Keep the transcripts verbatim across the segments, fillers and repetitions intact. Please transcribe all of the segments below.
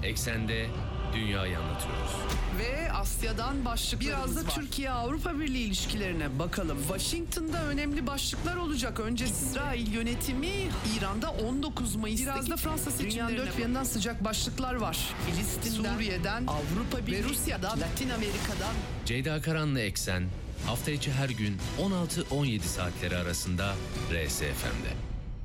Eksende dünyayı anlatıyoruz. Ve Asya'dan başlıklarımız Biraz da var. Türkiye-Avrupa Birliği ilişkilerine bakalım. Washington'da önemli başlıklar olacak. Önce İsrail yönetimi, İran'da on dokuz Mayıs'taki Biraz da Fransa dünyanın seçimlerine dört bir yanından sıcak başlıklar var. Filistin'den, Suriye'den, Avrupa Birliği ve Rusya'dan, Latin Amerika'dan. Ceyda Karan'la Eksen hafta içi her gün on altı on yedi saatleri arasında R S F M'de.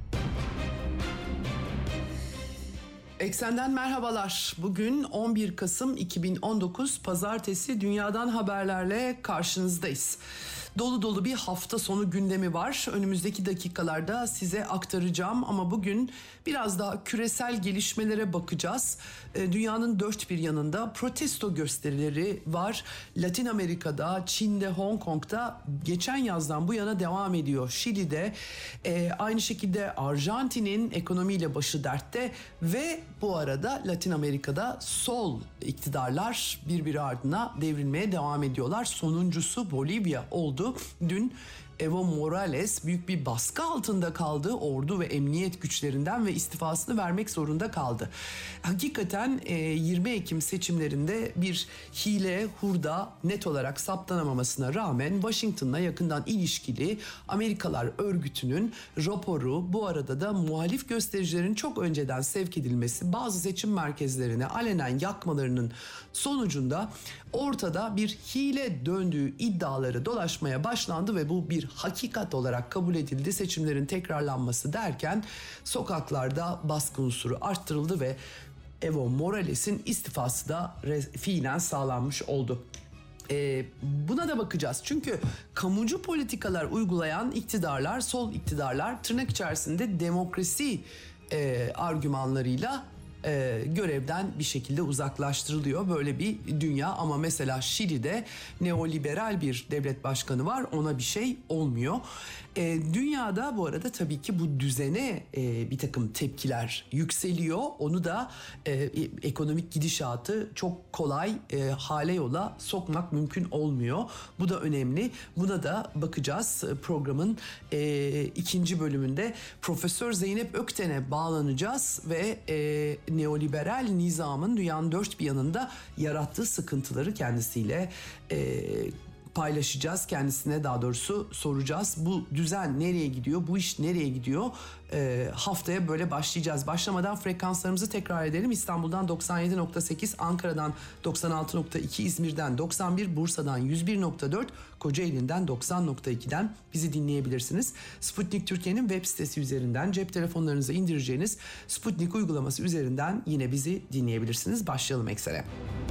Eksenden merhabalar. Bugün on bir Kasım iki bin on dokuz Pazartesi, dünyadan haberlerle karşınızdayız. Dolu dolu bir hafta sonu gündemi var. Önümüzdeki dakikalarda size aktaracağım ama bugün biraz daha küresel gelişmelere bakacağız. Dünyanın dört bir yanında protesto gösterileri var. Latin Amerika'da, Çin'de, Hong Kong'da geçen yazdan bu yana devam ediyor. Şili'de, e, aynı şekilde Arjantin'in ekonomiyle başı dertte ve bu arada Latin Amerika'da sol iktidarlar birbiri ardına devrilmeye devam ediyorlar. Sonuncusu Bolivya oldu. Dün Evo Morales büyük bir baskı altında kaldı ordu ve emniyet güçlerinden ve istifasını vermek zorunda kaldı. Hakikaten yirmi Ekim seçimlerinde bir hile, hurda net olarak saptanamamasına rağmen Washington'la yakından ilişkili Amerikalar Örgütü'nün raporu, bu arada da muhalif göstericilerin çok önceden sevk edilmesi, bazı seçim merkezlerine alenen yakmalarının sonucunda ortada bir hile döndüğü iddiaları dolaşmaya başlandı ve bu bir hakikat olarak kabul edildi. Seçimlerin tekrarlanması derken sokaklarda baskı unsuru arttırıldı ve Evo Morales'in istifası da fiilen sağlanmış oldu. Ee, buna da bakacağız. Çünkü kamucu politikalar uygulayan iktidarlar, sol iktidarlar tırnak içerisinde demokrasi e, argümanlarıyla E, görevden bir şekilde uzaklaştırılıyor. Böyle bir dünya ama mesela Şili'de neoliberal bir devlet başkanı var. Ona bir şey olmuyor. E, dünyada bu arada tabii ki bu düzene e, bir takım tepkiler yükseliyor. Onu da e, ekonomik gidişatı çok kolay e, hale yola sokmak mümkün olmuyor. Bu da önemli. Buna da bakacağız. Programın e, ikinci bölümünde Profesör Zeynep Ökten'e bağlanacağız ve e, neoliberal nizamın dünyanın dört bir yanında yarattığı sıkıntıları kendisiyle e, paylaşacağız. Kendisine daha doğrusu soracağız. Bu düzen nereye gidiyor? Bu iş nereye gidiyor? E, haftaya böyle başlayacağız. Başlamadan frekanslarımızı tekrar edelim. İstanbul'dan doksan yedi nokta sekiz, Ankara'dan doksan altı nokta iki, İzmir'den doksan bir, Bursa'dan yüz bir nokta dört, Kocaeli'nden doksan nokta iki'den bizi dinleyebilirsiniz. Sputnik Türkiye'nin web sitesi üzerinden cep telefonlarınıza indireceğiniz Sputnik uygulaması üzerinden yine bizi dinleyebilirsiniz. Başlayalım eksere.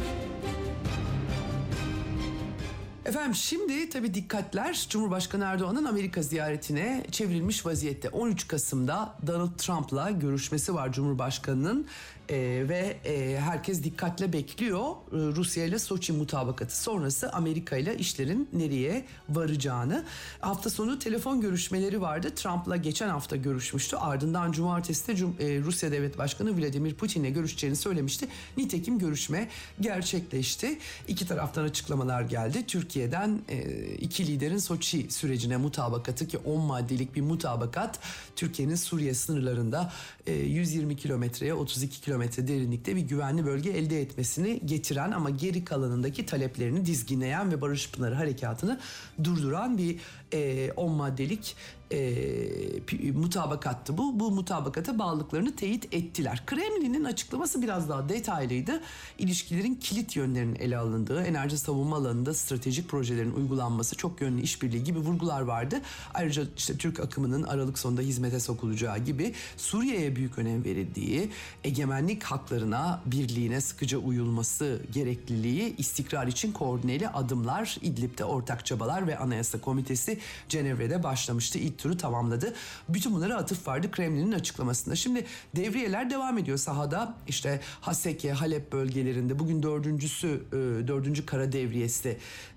Efendim şimdi tabii dikkatler Cumhurbaşkanı Erdoğan'ın Amerika ziyaretine çevrilmiş vaziyette. on üç Kasım'da Donald Trump'la görüşmesi var Cumhurbaşkanı'nın ee, ve e, herkes dikkatle bekliyor ee, Rusya ile Soçi mutabakatı sonrası Amerika ile işlerin nereye varacağını. Hafta sonu telefon görüşmeleri vardı. Trump'la geçen hafta görüşmüştü. Ardından cumartesi de Cum- e, Rusya Devlet Başkanı Vladimir Putin'le görüşeceğini söylemişti. Nitekim görüşme gerçekleşti. İki taraftan açıklamalar geldi. Türkiye'den e, iki liderin Soçi sürecine mutabakatı, ki on maddelik bir mutabakat, Türkiye'nin Suriye sınırlarında e, yüz yirmi kilometreye otuz iki kilometre derinlikte bir güvenli bölge elde etmesini getiren ama geri kalanındaki taleplerini dizginleyen ve Barış Pınarı harekatını durduran bir e, on maddelik e, mutabakattı bu. Bu mutabakata bağlılıklarını teyit ettiler. Kremlin'in açıklaması biraz daha detaylıydı. İlişkilerin kilit yönlerinin ele alındığı, enerji savunma alanında stratejik projelerin uygulanması, çok yönlü işbirliği gibi vurgular vardı. Ayrıca işte Türk akımının Aralık sonunda hizmete sokulacağı gibi Suriye'ye büyük önem verildiği, egemenlik haklarına, birliğine sıkıca uyulması gerekliliği, istikrar için koordineli adımlar, İdlib'de ortak çabalar ve Anayasa Komitesi Cenevre'de başlamıştı. İlk turu tamamladı. Bütün bunlara atıf vardı Kremlin'in açıklamasında. Şimdi devriyeler devam ediyor sahada. İşte Haseki, Halep bölgelerinde bugün dördüncüsü, dördüncü kara devriyesi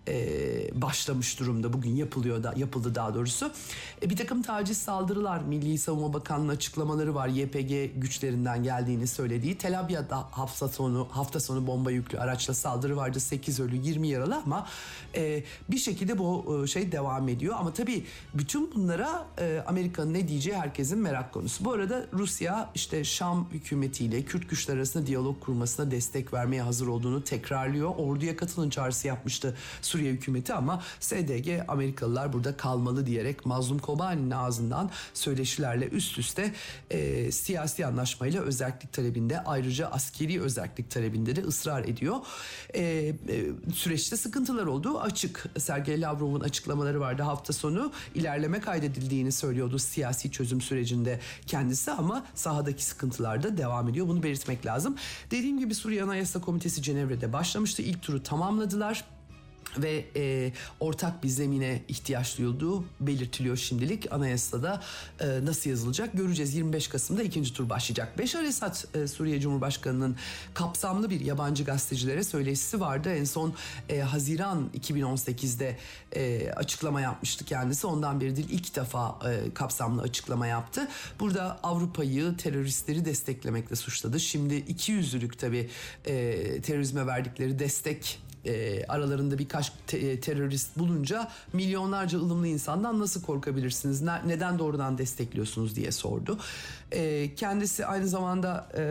e, başlamış durumda. Bugün yapılıyor da yapıldı daha doğrusu. E, bir takım taciz saldırılar, Milli Savunma Bakanlığı açıklamaları var. Y P G güçlerinden geldiğini söylediği. Tel Abyad'da hafta sonu hafta sonu bomba yüklü araçla saldırı vardı. sekiz ölü yirmi yaralı ama e, bir şekilde bu e, şey devam ediyor. Ama tabii bütün bunlara e, Amerika'nın ne diyeceği herkesin merak konusu. Bu arada Rusya işte Şam hükümetiyle Kürt güçler arasında diyalog kurmasına destek vermeye hazır olduğunu tekrarlıyor. Orduya katılın çağrısı yapmıştı Suriye hükümeti ama S D G Amerikalılar burada kalmalı diyerek Mazlum Kobani'nin ağzından söyleşilerle üst üste e, siyasi anlaşmayla özellik talebinde, ayrıca askeri özellik talebinde de ısrar ediyor. E, e, süreçte sıkıntılar olduğu açık. Sergey Lavrov'un açıklamaları vardı hafta sonu. İlerleme kaydedildiğini söylüyordu siyasi çözüm sürecinde kendisi ama sahadaki sıkıntılar da devam ediyor. Bunu belirtmek lazım. Dediğim gibi Suriye Anayasa Komitesi Cenevre'de başlamıştı. İlk turu tamamladılar. Ve e, ortak bir zemine ihtiyaç duyulduğu belirtiliyor şimdilik. Anayasada e, nasıl yazılacak göreceğiz. yirmi beş Kasım'da ikinci tur başlayacak. Beşar Esad e, Suriye Cumhurbaşkanı'nın kapsamlı bir yabancı gazetecilere söyleşisi vardı. En son e, Haziran iki bin on sekizde e, açıklama yapmıştı kendisi. Ondan beri değil ilk defa e, kapsamlı açıklama yaptı. Burada Avrupa'yı teröristleri desteklemekle suçladı. Şimdi iki yüzlülük tabii e, terörizme verdikleri destek E, aralarında birkaç te- terörist bulunca milyonlarca ılımlı insandan nasıl korkabilirsiniz? Ne- neden doğrudan destekliyorsunuz diye sordu. E, kendisi aynı zamanda e,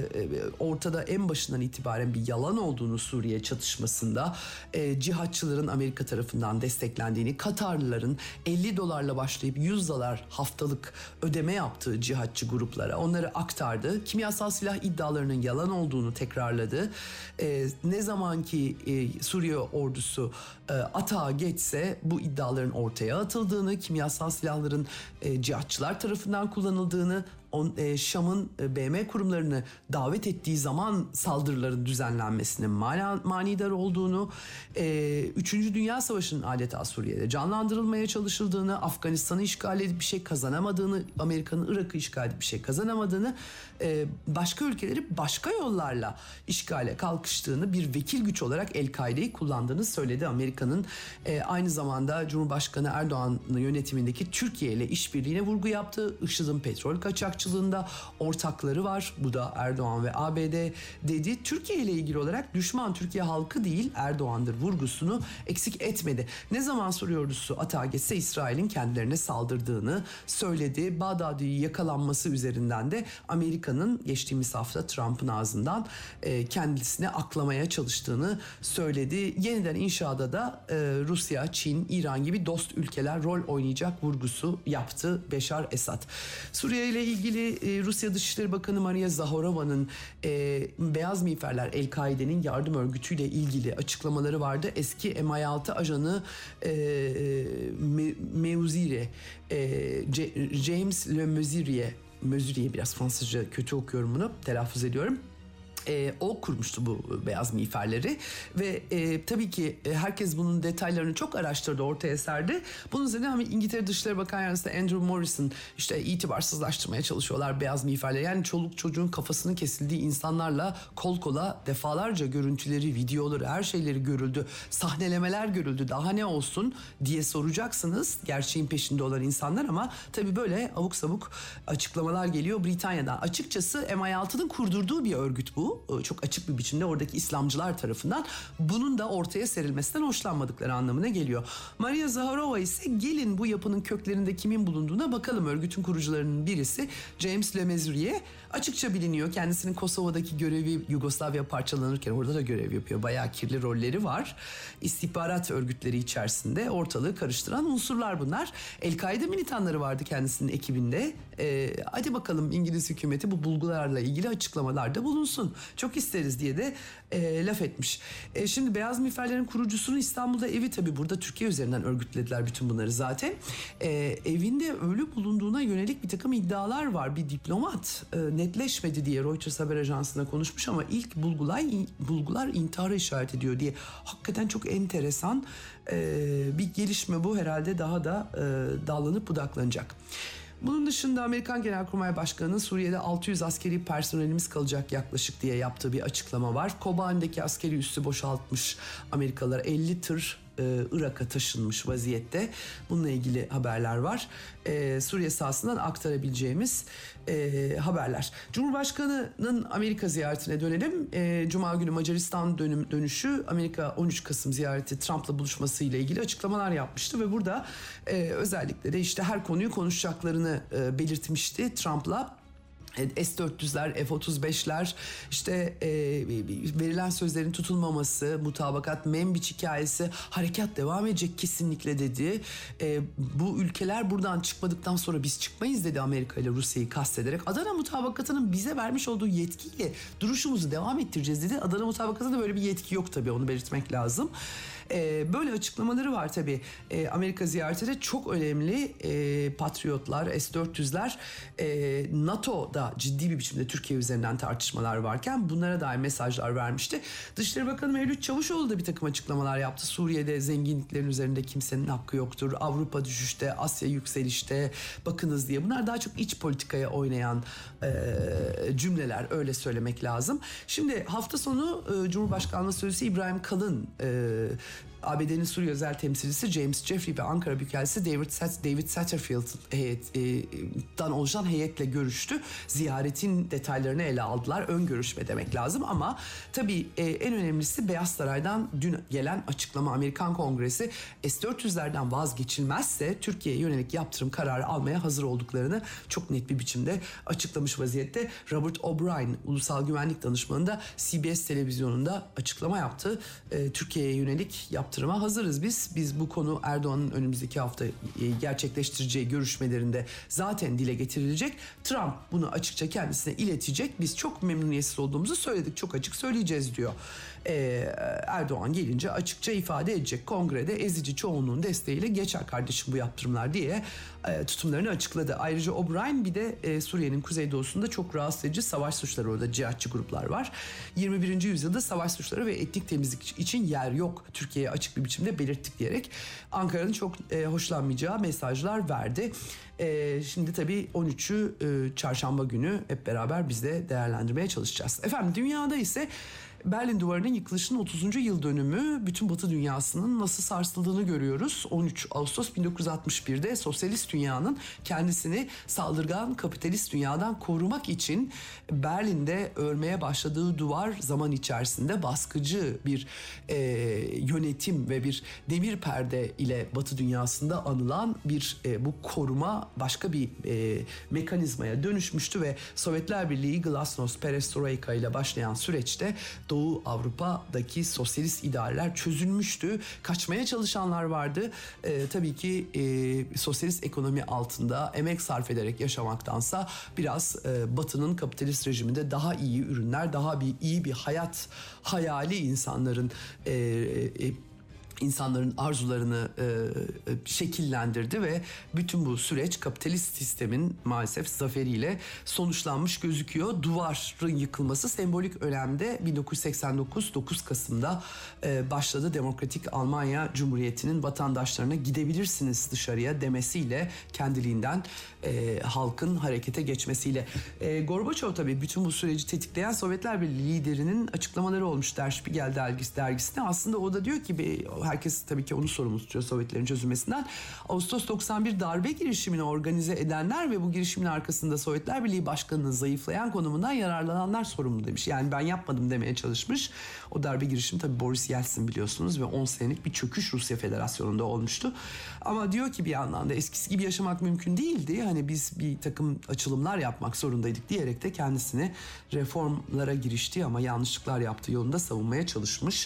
ortada en başından itibaren bir yalan olduğunu Suriye çatışmasında e, cihatçıların Amerika tarafından desteklendiğini, Katarlıların elli dolarla başlayıp yüz dolar haftalık ödeme yaptığı cihatçı gruplara onları aktardı. Kimyasal silah iddialarının yalan olduğunu tekrarladı. E, ne zaman ki e, Suriye ordusu e, atağa geçse bu iddiaların ortaya atıldığını, kimyasal silahların e, cihatçılar tarafından kullanıldığını, on, e, Şam'ın e, B M kurumlarını davet ettiği zaman saldırıların düzenlenmesinin mana, manidar olduğunu, e, Üçüncü Dünya Savaşı'nın adeta Suriye'de canlandırılmaya çalışıldığını, Afganistan'ı işgal edip bir şey kazanamadığını, Amerika'nın Irak'ı işgal edip bir şey kazanamadığını, e, başka ülkeleri başka yollarla işgale kalkıştığını, bir vekil güç olarak El-Kaide'yi kullandığını söyledi. Amerika'nın e, aynı zamanda Cumhurbaşkanı Erdoğan'ın yönetimindeki Türkiye ile işbirliğine vurgu yaptığı, IŞİD'in petrol kaçakçılığında ortakları var. Bu da Erdoğan ve A B D dedi. Türkiye ile ilgili olarak düşman Türkiye halkı değil Erdoğan'dır vurgusunu eksik etmedi. Ne zaman Suriye ordusu atağa geçse İsrail'in kendilerine saldırdığını söyledi. Bağdadi'yi yakalanması üzerinden de Amerika'nın geçtiğimiz hafta Trump'ın ağzından e, kendisine aklamaya çalıştığını söyledi. Yeniden inşada da e, Rusya, Çin, İran gibi dost ülkeler rol oynayacak vurgusu yaptı Beşar Esad. Suriye ile ilgili e, Rusya Dışişleri Bakanı Maria Zaharova'nın e, Beyaz Miğferler El-Kaide'nin yardım örgütüyle ilgili açıklamaları vardı. Eski M I altı ajanı e, Me, Meuzire, e, C, James Le Meuzurier, Meuzurier biraz Fransızca kötü okuyorum bunu, telaffuz ediyorum. E, o kurmuştu bu beyaz miğferleri ve e, tabii ki e, herkes bunun detaylarını çok araştırdı, ortaya serdi. Bunun üzerine hani İngiltere Dışişleri Bakan Yardımcısı Andrew Morrison işte itibarsızlaştırmaya çalışıyorlar beyaz miğferleri. Yani çoluk çocuğun kafasının kesildiği insanlarla kol kola defalarca görüntüleri, videoları, her şeyleri görüldü. Sahnelemeler görüldü. Daha ne olsun diye soracaksınız gerçeğin peşinde olan insanlar ama tabii böyle abuk sabuk açıklamalar geliyor Britanya'dan. Açıkçası M I altının kurdurduğu bir örgüt bu. Çok açık bir biçimde oradaki İslamcılar tarafından bunun da ortaya serilmesinden hoşlanmadıkları anlamına geliyor. Maria Zaharova ise gelin bu yapının köklerinde kimin bulunduğuna bakalım. Örgütün kurucularının birisi James Le Meuzurier açıkça biliniyor. Kendisinin Kosova'daki görevi Yugoslavya parçalanırken orada da görev yapıyor. Bayağı kirli rolleri var. İstihbarat örgütleri içerisinde ortalığı karıştıran unsurlar bunlar. El-Kaide militanları vardı kendisinin ekibinde. Ee, hadi bakalım İngiliz hükümeti bu bulgularla ilgili açıklamalarda bulunsun. Çok isteriz diye de e, laf etmiş. E, şimdi Beyaz Miğferlerin kurucusunun İstanbul'da evi, tabii burada Türkiye üzerinden örgütlediler bütün bunları zaten. E, evinde ölü bulunduğuna yönelik bir takım iddialar var. Bir diplomat e, netleşmedi diye Reuters haber ajansına konuşmuş ama ilk bulgular, bulgular intihara işaret ediyor diye. Hakikaten çok enteresan e, bir gelişme bu. Herhalde daha da e, dallanıp budaklanacak. Bunun dışında Amerikan Genelkurmay Başkanı'nın Suriye'de altı yüz askeri personelimiz kalacak yaklaşık diye yaptığı bir açıklama var. Kobani'deki askeri üssü boşaltmış Amerikalılar, elli tır e, Irak'a taşınmış vaziyette. Bununla ilgili haberler var. E, Suriye sahasından aktarabileceğimiz e, haberler. Cumhurbaşkanı'nın Amerika ziyaretine dönelim. E, Cuma günü Macaristan dönüm, dönüşü, Amerika on üç Kasım ziyareti, Trump'la buluşması ile ilgili açıklamalar yapmıştı ve burada e, özellikle de işte her konuyu konuşacaklarını e, belirtmişti Trump'la. S dört yüzler, F otuz beşler, işte e, verilen sözlerin tutulmaması, mutabakat, Membiç hikayesi, harekat devam edecek kesinlikle dedi. E, bu ülkeler buradan çıkmadıktan sonra biz çıkmayız dedi, Amerika ile Rusya'yı kastederek. Adana mutabakatının bize vermiş olduğu yetkiyle duruşumuzu devam ettireceğiz dedi. Adana mutabakatında böyle bir yetki yok tabii, onu belirtmek lazım. Ee, böyle açıklamaları var tabii. Ee, Amerika ziyareti de çok önemli. Ee, Patriotlar, S dört yüzler, e, NATO'da ciddi bir biçimde Türkiye üzerinden tartışmalar varken bunlara dair mesajlar vermişti. Dışişleri Bakanı Mevlüt Çavuşoğlu da bir takım açıklamalar yaptı. Suriye'de zenginliklerin üzerinde kimsenin hakkı yoktur. Avrupa düşüşte, Asya yükselişte, bakınız diye. Bunlar daha çok iç politikaya oynayan e, cümleler, öyle söylemek lazım. Şimdi hafta sonu e, Cumhurbaşkanlığı Sözcüsü İbrahim Kalın, e, A B D'nin Suriye özel temsilcisi James Jeffrey ve Ankara Büyükelçisi David, Sat- David Satterfield'dan oluşan heyetle görüştü. Ziyaretin detaylarını ele aldılar. Ön görüşme demek lazım ama tabii e, en önemlisi Beyaz Saray'dan dün gelen açıklama. Amerikan Kongresi S dört yüzlerden vazgeçilmezse Türkiye'ye yönelik yaptırım kararı almaya hazır olduklarını çok net bir biçimde açıklamış vaziyette. Robert O'Brien, Ulusal Güvenlik Danışmanı da C B S televizyonunda açıklama yaptı. E, Türkiye'ye yönelik yaptırım yaptırıma hazırız biz. Biz bu konu Erdoğan'ın önümüzdeki hafta gerçekleştireceği görüşmelerinde zaten dile getirilecek. Trump bunu açıkça kendisine iletecek. Biz çok memnuniyetsiz olduğumuzu söyledik. Çok açık söyleyeceğiz diyor. Ee, Erdoğan gelince açıkça ifade edecek. Kongrede ezici çoğunluğun desteğiyle geçer kardeşim bu yaptırımlar diye e, tutumlarını açıkladı. Ayrıca O'Brien bir de e, Suriye'nin kuzeydoğusunda çok rahatsız edici savaş suçları, orada cihatçı gruplar var. yirmi birinci yüzyılda savaş suçları ve etnik temizlik için yer yok, Türkiye'ye açık bir biçimde belirttik diyerek Ankara'nın çok e, hoşlanmayacağı mesajlar verdi. E, şimdi tabii on üçü e, çarşamba günü hep beraber biz de değerlendirmeye çalışacağız. Efendim dünyada ise Berlin Duvarı'nın yıkılışının otuzuncu yıl dönümü, bütün Batı dünyasının nasıl sarsıldığını görüyoruz. on üç Ağustos bin dokuz yüz altmış bir'de sosyalist dünyanın kendisini saldırgan kapitalist dünyadan korumak için Berlin'de örmeye başladığı duvar zaman içerisinde baskıcı bir e, yönetim ve bir demir perde ile Batı dünyasında anılan bir e, bu koruma başka bir e, mekanizmaya dönüşmüştü ve Sovyetler Birliği Glasnost Perestroika ile başlayan süreçte Doğu Avrupa'daki sosyalist idealler çözülmüştü. Kaçmaya çalışanlar vardı. Ee, tabii ki e, sosyalist ekonomi altında emek sarf ederek yaşamaktansa biraz e, Batı'nın kapitalist rejiminde daha iyi ürünler, daha bir iyi bir hayat hayali insanların e, e, insanların arzularını e, şekillendirdi ve bütün bu süreç kapitalist sistemin maalesef zaferiyle sonuçlanmış gözüküyor. Duvarın yıkılması sembolik önemde bin dokuz yüz seksen dokuz dokuz Kasım'da e, başladı. Demokratik Almanya Cumhuriyeti'nin vatandaşlarına gidebilirsiniz dışarıya demesiyle, kendiliğinden e, halkın harekete geçmesiyle. E, Gorbaçov tabii bütün bu süreci tetikleyen Sovyetler Birliği liderinin açıklamaları olmuş Der Spiegel dergisi, dergisinde. Aslında o da diyor ki, herkes tabii ki onu sorumlu tutuyor Sovyetlerin çözülmesinden. Ağustos doksan bir darbe girişimini organize edenler ve bu girişimin arkasında Sovyetler Birliği Başkanı'nın zayıflayan konumundan yararlananlar sorumlu demiş. Yani ben yapmadım demeye çalışmış. O darbe girişimi tabii Boris Yeltsin biliyorsunuz ve on senelik bir çöküş Rusya Federasyonu'nda olmuştu. Ama diyor ki bir yandan da eskisi gibi yaşamak mümkün değildi. Hani biz bir takım açılımlar yapmak zorundaydık diyerek de kendisini reformlara girişti ama yanlışlıklar yaptığı yolunda savunmaya çalışmış.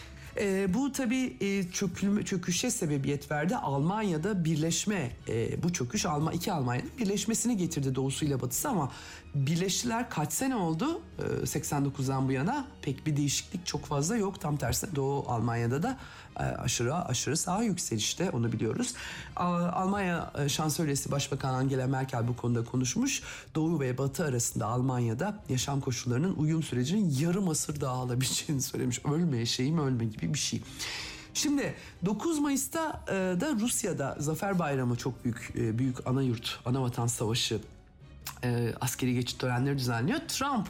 E, bu tabii e, çökülme, çöküşe sebebiyet verdi. Almanya'da birleşme, e, bu çöküş Alman, iki Almanya'nın birleşmesini getirdi doğusuyla batısı ama birleştiler kaç sene oldu? E, seksen dokuzdan bu yana pek bir değişiklik çok fazla yok. Tam tersine Doğu Almanya'da da e, aşırı aşırı sağ yükselişte, onu biliyoruz. A, Almanya e, Şansölyesi Başbakan Angela Merkel bu konuda konuşmuş. Doğu ve Batı arasında Almanya'da yaşam koşullarının uyum sürecinin yarım asır daha alabileceğini söylemiş. Ölme şeyim ölme gibi bir şey. Şimdi dokuz Mayıs'ta e, da Rusya'da Zafer Bayramı çok büyük e, büyük ana yurt, ana vatan savaşı e, askeri geçit törenleri düzenliyor. Trump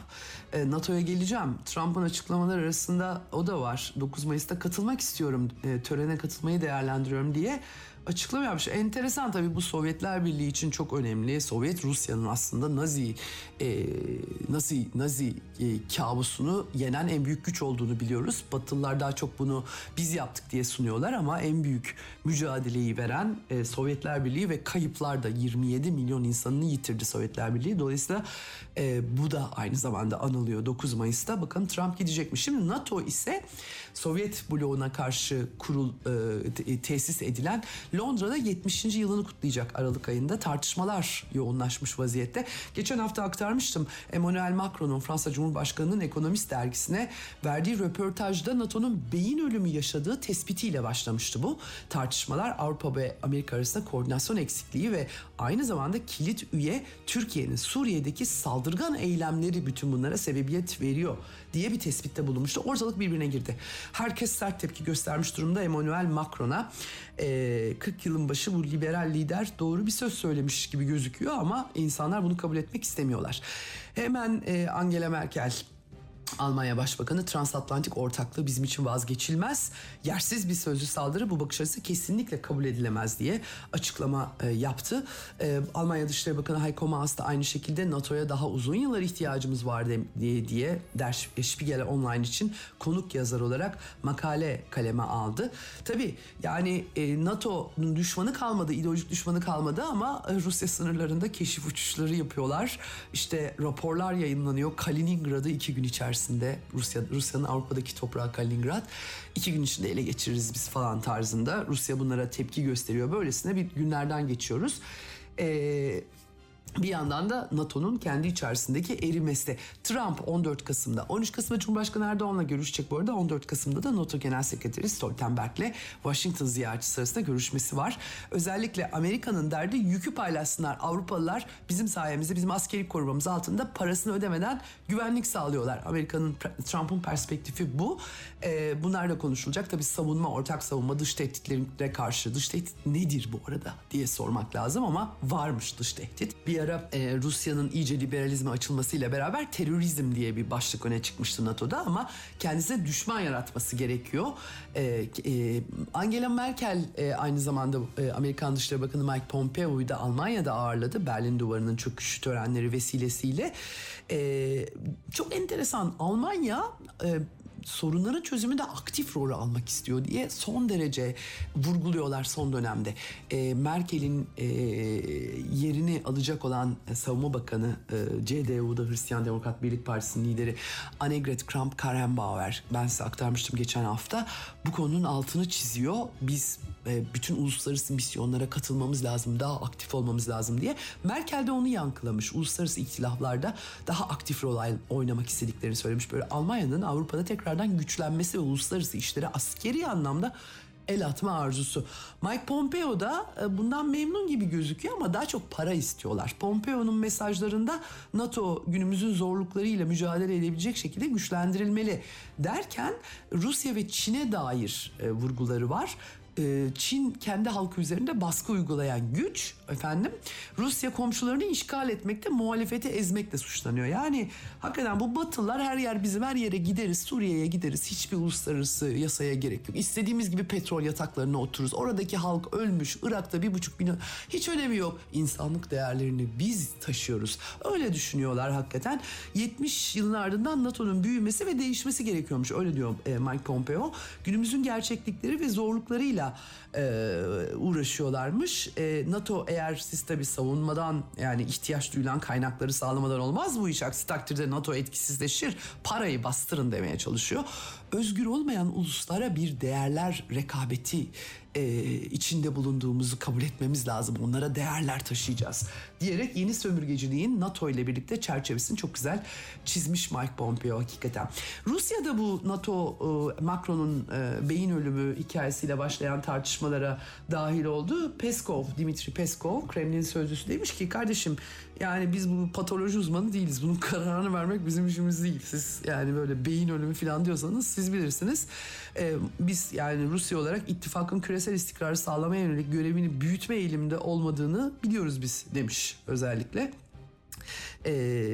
E, NATO'ya geleceğim. Trump'ın açıklamaları arasında o da var. dokuz Mayıs'ta katılmak istiyorum, e, törene katılmayı değerlendiriyorum diye açıklama yapmış. Enteresan tabii, bu Sovyetler Birliği için çok önemli. Sovyet Rusya'nın aslında Nazi e, Nazi Nazi e, kabusunu yenen en büyük güç olduğunu biliyoruz. Batılılar daha çok bunu biz yaptık diye sunuyorlar ama en büyük mücadeleyi veren e, Sovyetler Birliği ve kayıplar da yirmi yedi milyon insanını yitirdi Sovyetler Birliği. Dolayısıyla e, bu da aynı zamanda anılıyor dokuz Mayıs'ta. Bakalım Trump gidecekmiş. Şimdi NATO ise Sovyet bloğuna karşı kurul e, tesis edilen Londra'da yetmişinci yılını kutlayacak Aralık ayında. Tartışmalar yoğunlaşmış vaziyette. Geçen hafta aktarmıştım. Emmanuel Macron'un, Fransa Cumhurbaşkanı'nın Ekonomist dergisine verdiği röportajda NATO'nun beyin ölümü yaşadığı tespitiyle başlamıştı bu. Tartışmalar Avrupa ve Amerika arasında koordinasyon eksikliği ve aynı zamanda kilit üye Türkiye'nin Suriye'deki saldırgan eylemleri bütün bunlara sebebiyet veriyor diye bir tespitte bulunmuştu. Ortalık birbirine girdi. Herkes sert tepki göstermiş durumda Emmanuel Macron'a. Ee, kırk yılın başı bu liberal lider doğru bir söz söylemiş gibi gözüküyor ama insanlar bunu kabul etmek istemiyorlar. Hemen e, Angela Merkel, Almanya Başbakanı, transatlantik ortaklığı bizim için vazgeçilmez, yersiz bir sözlü saldırı, bu bakış açısı kesinlikle kabul edilemez diye açıklama e, yaptı. E, Almanya Dışişleri Bakanı Heiko Maas da aynı şekilde NATO'ya daha uzun yıllar ihtiyacımız var de, diye, diye Der Spiegel Online için konuk yazar olarak makale kaleme aldı. Tabii yani e, NATO'nun düşmanı kalmadı, ideolojik düşmanı kalmadı ama e, Rusya sınırlarında keşif uçuşları yapıyorlar. İşte raporlar yayınlanıyor. Kaliningrad'ı iki gün içerisinde Rusya Rusya'nın Avrupa'daki toprağı Kaliningrad iki gün içinde ele geçiririz biz falan tarzında. Rusya bunlara tepki gösteriyor. Böylesine bir günlerden geçiyoruz. Eee Bir yandan da NATO'nun kendi içerisindeki erimesi. Trump on dört Kasım'da, on üç Kasım'da Cumhurbaşkanı Erdoğan'la görüşecek bu arada. on dört Kasım'da da NATO Genel Sekreteri Stoltenberg'le Washington ziyaretçisi sırasında görüşmesi var. Özellikle Amerika'nın derdi yükü paylaşsınlar. Avrupalılar bizim sayemizde, bizim askeri korumamız altında parasını ödemeden güvenlik sağlıyorlar. Amerika'nın, Trump'ın perspektifi bu. Ee, bunlar da konuşulacak. Tabii savunma, ortak savunma, dış tehditlere karşı. Dış tehdit nedir bu arada diye sormak lazım ama varmış dış tehdit. Bir ara e, Rusya'nın iyice liberalizme açılmasıyla beraber terörizm diye bir başlık öne çıkmıştı NATO'da ama kendisine düşman yaratması gerekiyor. E, e, Angela Merkel e, aynı zamanda e, Amerikan Dışişleri Bakanı Mike Pompeo'yu da Almanya'da ağırladı. Berlin Duvarı'nın çöküşü törenleri vesilesiyle. E, çok enteresan, Almanya E, sorunların çözümünde aktif rol almak istiyor diye son derece vurguluyorlar son dönemde. E, Merkel'in e, yerini alacak olan Savunma Bakanı, e, C D U'da Hristiyan Demokrat Birlik Partisi'nin lideri Annegret Kramp-Karrenbauer, ben size aktarmıştım geçen hafta, bu konunun altını çiziyor. Biz e, bütün uluslararası misyonlara katılmamız lazım, daha aktif olmamız lazım diye. Merkel de onu yankılamış. Uluslararası ihtilaflarda daha aktif rol oynamak istediklerini söylemiş. Böyle Almanya'nın Avrupa'da tekrardan güçlenmesi ve uluslararası işlere askeri anlamda el atma arzusu. Mike Pompeo da bundan memnun gibi gözüküyor ama daha çok para istiyorlar. Pompeo'nun mesajlarında NATO günümüzün zorluklarıyla mücadele edebilecek şekilde güçlendirilmeli derken Rusya ve Çin'e dair e, vurguları var. Çin kendi halkı üzerinde baskı uygulayan güç, efendim, Rusya komşularını işgal etmekte, muhalefeti ezmekle suçlanıyor. Yani hakikaten bu Batılılar her yer bizim, her yere gideriz, Suriye'ye gideriz, hiçbir uluslararası yasaya gerek yok. İstediğimiz gibi petrol yataklarına otururuz. Oradaki halk ölmüş, Irak'ta bir buçuk milyon, hiç önemi yok. İnsanlık değerlerini biz taşıyoruz. Öyle düşünüyorlar hakikaten. yetmiş yılın ardından NATO'nun büyümesi ve değişmesi gerekiyormuş. Öyle diyor Mike Pompeo. Günümüzün gerçeklikleri ve zorluklarıyla e, uğraşıyorlarmış. E, NATO eğer siz tabii savunmadan, yani ihtiyaç duyulan kaynakları sağlamadan olmaz bu iş. Aksi takdirde NATO etkisizleşir. Parayı bastırın demeye çalışıyor. Özgür olmayan uluslara bir değerler rekabeti e, içinde bulunduğumuzu kabul etmemiz lazım. Onlara değerler taşıyacağız diyerek yeni sömürgeciliğin NATO ile birlikte çerçevesini çok güzel çizmiş Mike Pompeo hakikaten. Rusya'da bu NATO, e, Macron'un e, beyin ölümü hikayesiyle başlayan tartışmalara dahil oldu. Peskov, Dimitri Peskov, Kremlin sözcüsü demiş ki, kardeşim yani biz bu patoloji uzmanı değiliz. Bunun kararını vermek bizim işimiz değil. Siz yani böyle beyin ölümü falan diyorsanız siz bilirsiniz. Ee, biz yani Rusya olarak ittifakın küresel istikrarı sağlamaya yönelik görevini büyütme eğiliminde olmadığını biliyoruz biz demiş özellikle. E,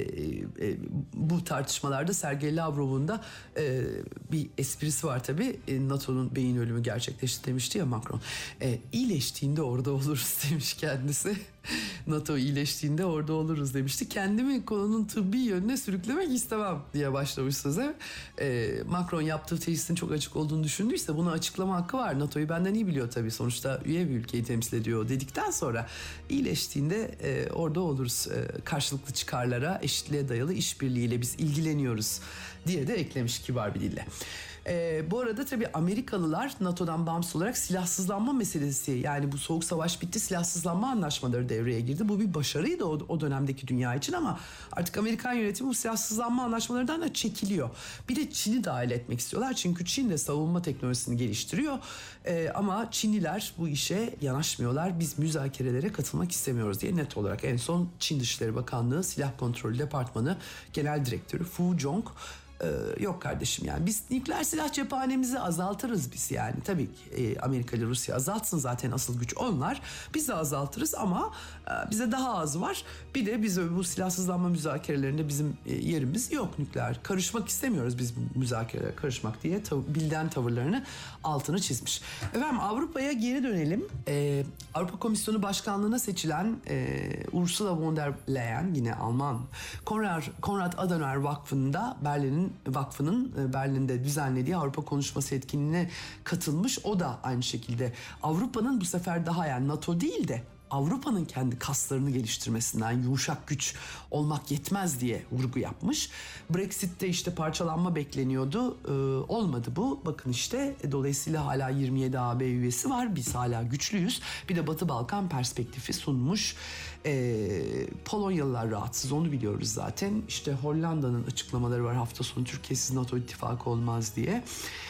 e, bu tartışmalarda Sergey Lavrov'un da e, bir esprisi var tabii. E, NATO'nun beyin ölümü gerçekleşti demişti ya Macron. E, iyileştiğinde orada oluruz demiş kendisi. NATO iyileştiğinde orada oluruz demişti. Kendimi konunun tıbbi yönüne sürüklemek istemem diye başlamış söze. E, Macron yaptığı teşhisin çok açık olduğunu düşündüyse buna açıklama hakkı var. NATO'yu benden iyi biliyor tabii. Sonuçta üye bir ülkeyi temsil ediyor dedikten sonra iyileştiğinde e, orada oluruz. E, karşılıklı çıkarlara, eşitliğe dayalı işbirliğiyle biz ilgileniyoruz diye de eklemiş kibar bir dille. Ee, bu arada tabii Amerikalılar NATO'dan bağımsız olarak silahsızlanma meselesi, yani bu soğuk savaş bitti, silahsızlanma anlaşmaları devreye girdi. Bu bir başarıydı o, o dönemdeki dünya için ama artık Amerikan yönetimi bu silahsızlanma anlaşmalarından da çekiliyor. Bir de Çin'i dahil etmek istiyorlar çünkü Çin de savunma teknolojisini geliştiriyor. Ee, ama Çinliler bu işe yanaşmıyorlar. Biz müzakerelere katılmak istemiyoruz diye net olarak en son Çin Dışişleri Bakanlığı Silah Kontrolü Departmanı Genel Direktörü Fu Jong Ee, yok kardeşim, yani biz nükleer silah cephanemizi azaltırız biz, yani tabii ki e, Amerika ile Rusya azaltsın, zaten asıl güç onlar, biz de azaltırız ama e, bize daha az var, bir de biz bu silahsızlanma müzakerelerinde bizim e, yerimiz yok, nükleer karışmak istemiyoruz biz müzakerelere karışmak diye tav- bilden tavırlarını altını çizmiş. Efendim Avrupa'ya geri dönelim. Ee, Avrupa Komisyonu Başkanlığı'na seçilen e, Ursula von der Leyen, yine Alman, Konrad, Konrad Adenauer Vakfı'nda Berlin'in Vakfı'nın Berlin'de düzenlediği Avrupa Konuşması etkinliğine katılmış. O da aynı şekilde Avrupa'nın bu sefer daha, yani NATO değil de Avrupa'nın kendi kaslarını geliştirmesinden, yumuşak güç olmak yetmez diye vurgu yapmış. Brexit'te işte parçalanma bekleniyordu. Ee, olmadı bu. Bakın işte dolayısıyla hala yirmi yedi A B üyesi var. Biz hala güçlüyüz. Bir de Batı Balkan perspektifi sunmuş. Ee, Polonyalılar rahatsız, onu biliyoruz zaten. İşte Hollanda'nın açıklamaları var hafta sonu, Türkiye'siz NATO ittifakı olmaz diye.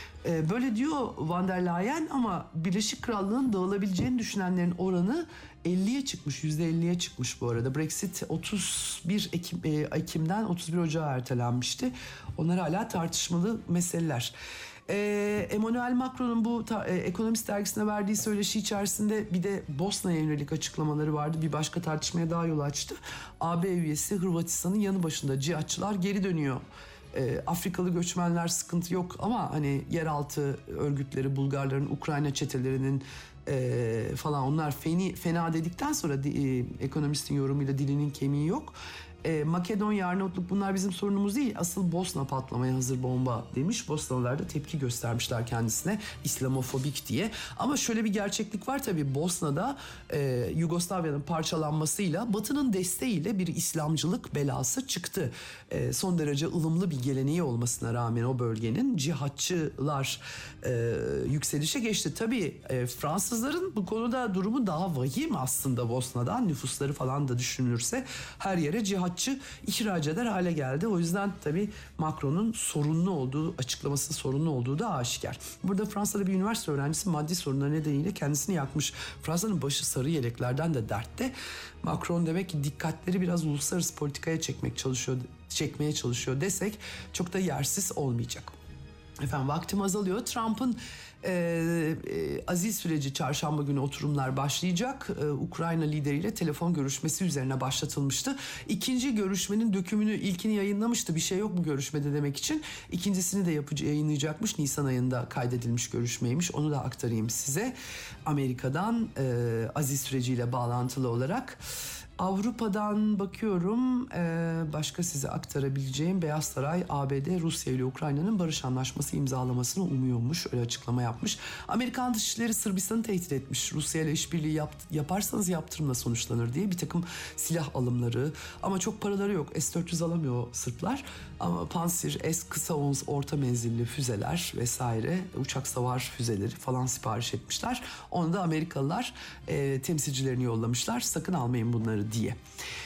Böyle diyor Van der Leyen ama Birleşik Krallığın dağılabileceğini düşünenlerin oranı elliye çıkmış, yüzde elliye çıkmış bu arada. Brexit otuz bir Ekim, Ekim'den otuz bir Ocağı ertelenmişti. Onlar hala tartışmalı meseleler. Ee, Emmanuel Macron'un bu ta, e, Ekonomist dergisine verdiği söyleşi içerisinde bir de Bosna'ya yönelik açıklamaları vardı. Bir başka tartışmaya daha yol açtı. A B üyesi Hırvatistan'ın yanı başında cihatçılar geri dönüyor. E, Afrikalı göçmenler sıkıntı yok ama hani yeraltı örgütleri, Bulgarların, Ukrayna çetelerinin e, falan, onlar feni, fena dedikten sonra e, ekonomistin yorumuyla dilinin kemiği yok. E, Makedonya, Arnavutluk, bunlar bizim sorunumuz değil. Asıl Bosna patlamaya hazır bomba demiş. Bosnalılar da tepki göstermişler kendisine, İslamofobik diye. Ama şöyle bir gerçeklik var tabii. Bosna'da e, Yugoslavya'nın parçalanmasıyla Batı'nın desteğiyle bir İslamcılık belası çıktı. E, son derece ılımlı bir geleneği olmasına rağmen o bölgenin cihatçılar e, yükselişe geçti. Tabii e, Fransızların bu konuda durumu daha vahim aslında Bosna'dan. Nüfusları falan da düşünülürse her yere cihat ihraç eder hale geldi. O yüzden tabii Macron'un sorunlu olduğu, açıklaması sorunlu olduğu da aşikar. Burada Fransa'da bir üniversite öğrencisi maddi sorunlar nedeniyle kendisini yakmış. Fransa'nın başı sarı yeleklerden de dertte. Macron demek ki dikkatleri biraz uluslararası politikaya çekmek çalışıyor, çekmeye çalışıyor desek çok da yersiz olmayacak. Efendim vaktim azalıyor. Trump'ın e, e, azil süreci çarşamba günü oturumlar başlayacak. E, Ukrayna lideriyle telefon görüşmesi üzerine başlatılmıştı. İkinci görüşmenin dökümünü, ilkini yayınlamıştı. Bir şey yok bu görüşmede demek için. İkincisini de yapıcı yayınlayacakmış. Nisan ayında kaydedilmiş görüşmeymiş. Onu da aktarayım size. Amerika'dan e, azil süreciyle bağlantılı olarak. Avrupa'dan bakıyorum, ee, başka size aktarabileceğim, Beyaz Saray A B D Rusya ile Ukrayna'nın barış anlaşması imzalamasını umuyormuş, öyle açıklama yapmış. Amerikan Dışişleri Sırbistan'ı tehdit etmiş, Rusya ile işbirliği yap, yaparsanız yaptırımla sonuçlanır diye bir takım silah alımları, ama çok paraları yok, S dört yüz alamıyor Sırplar ama Pansir, S kısa ons orta menzilli füzeler vesaire, uçak savar füzeleri falan sipariş etmişler. Onu da Amerikalılar e, temsilcilerini yollamışlar, sakın almayın bunları diye.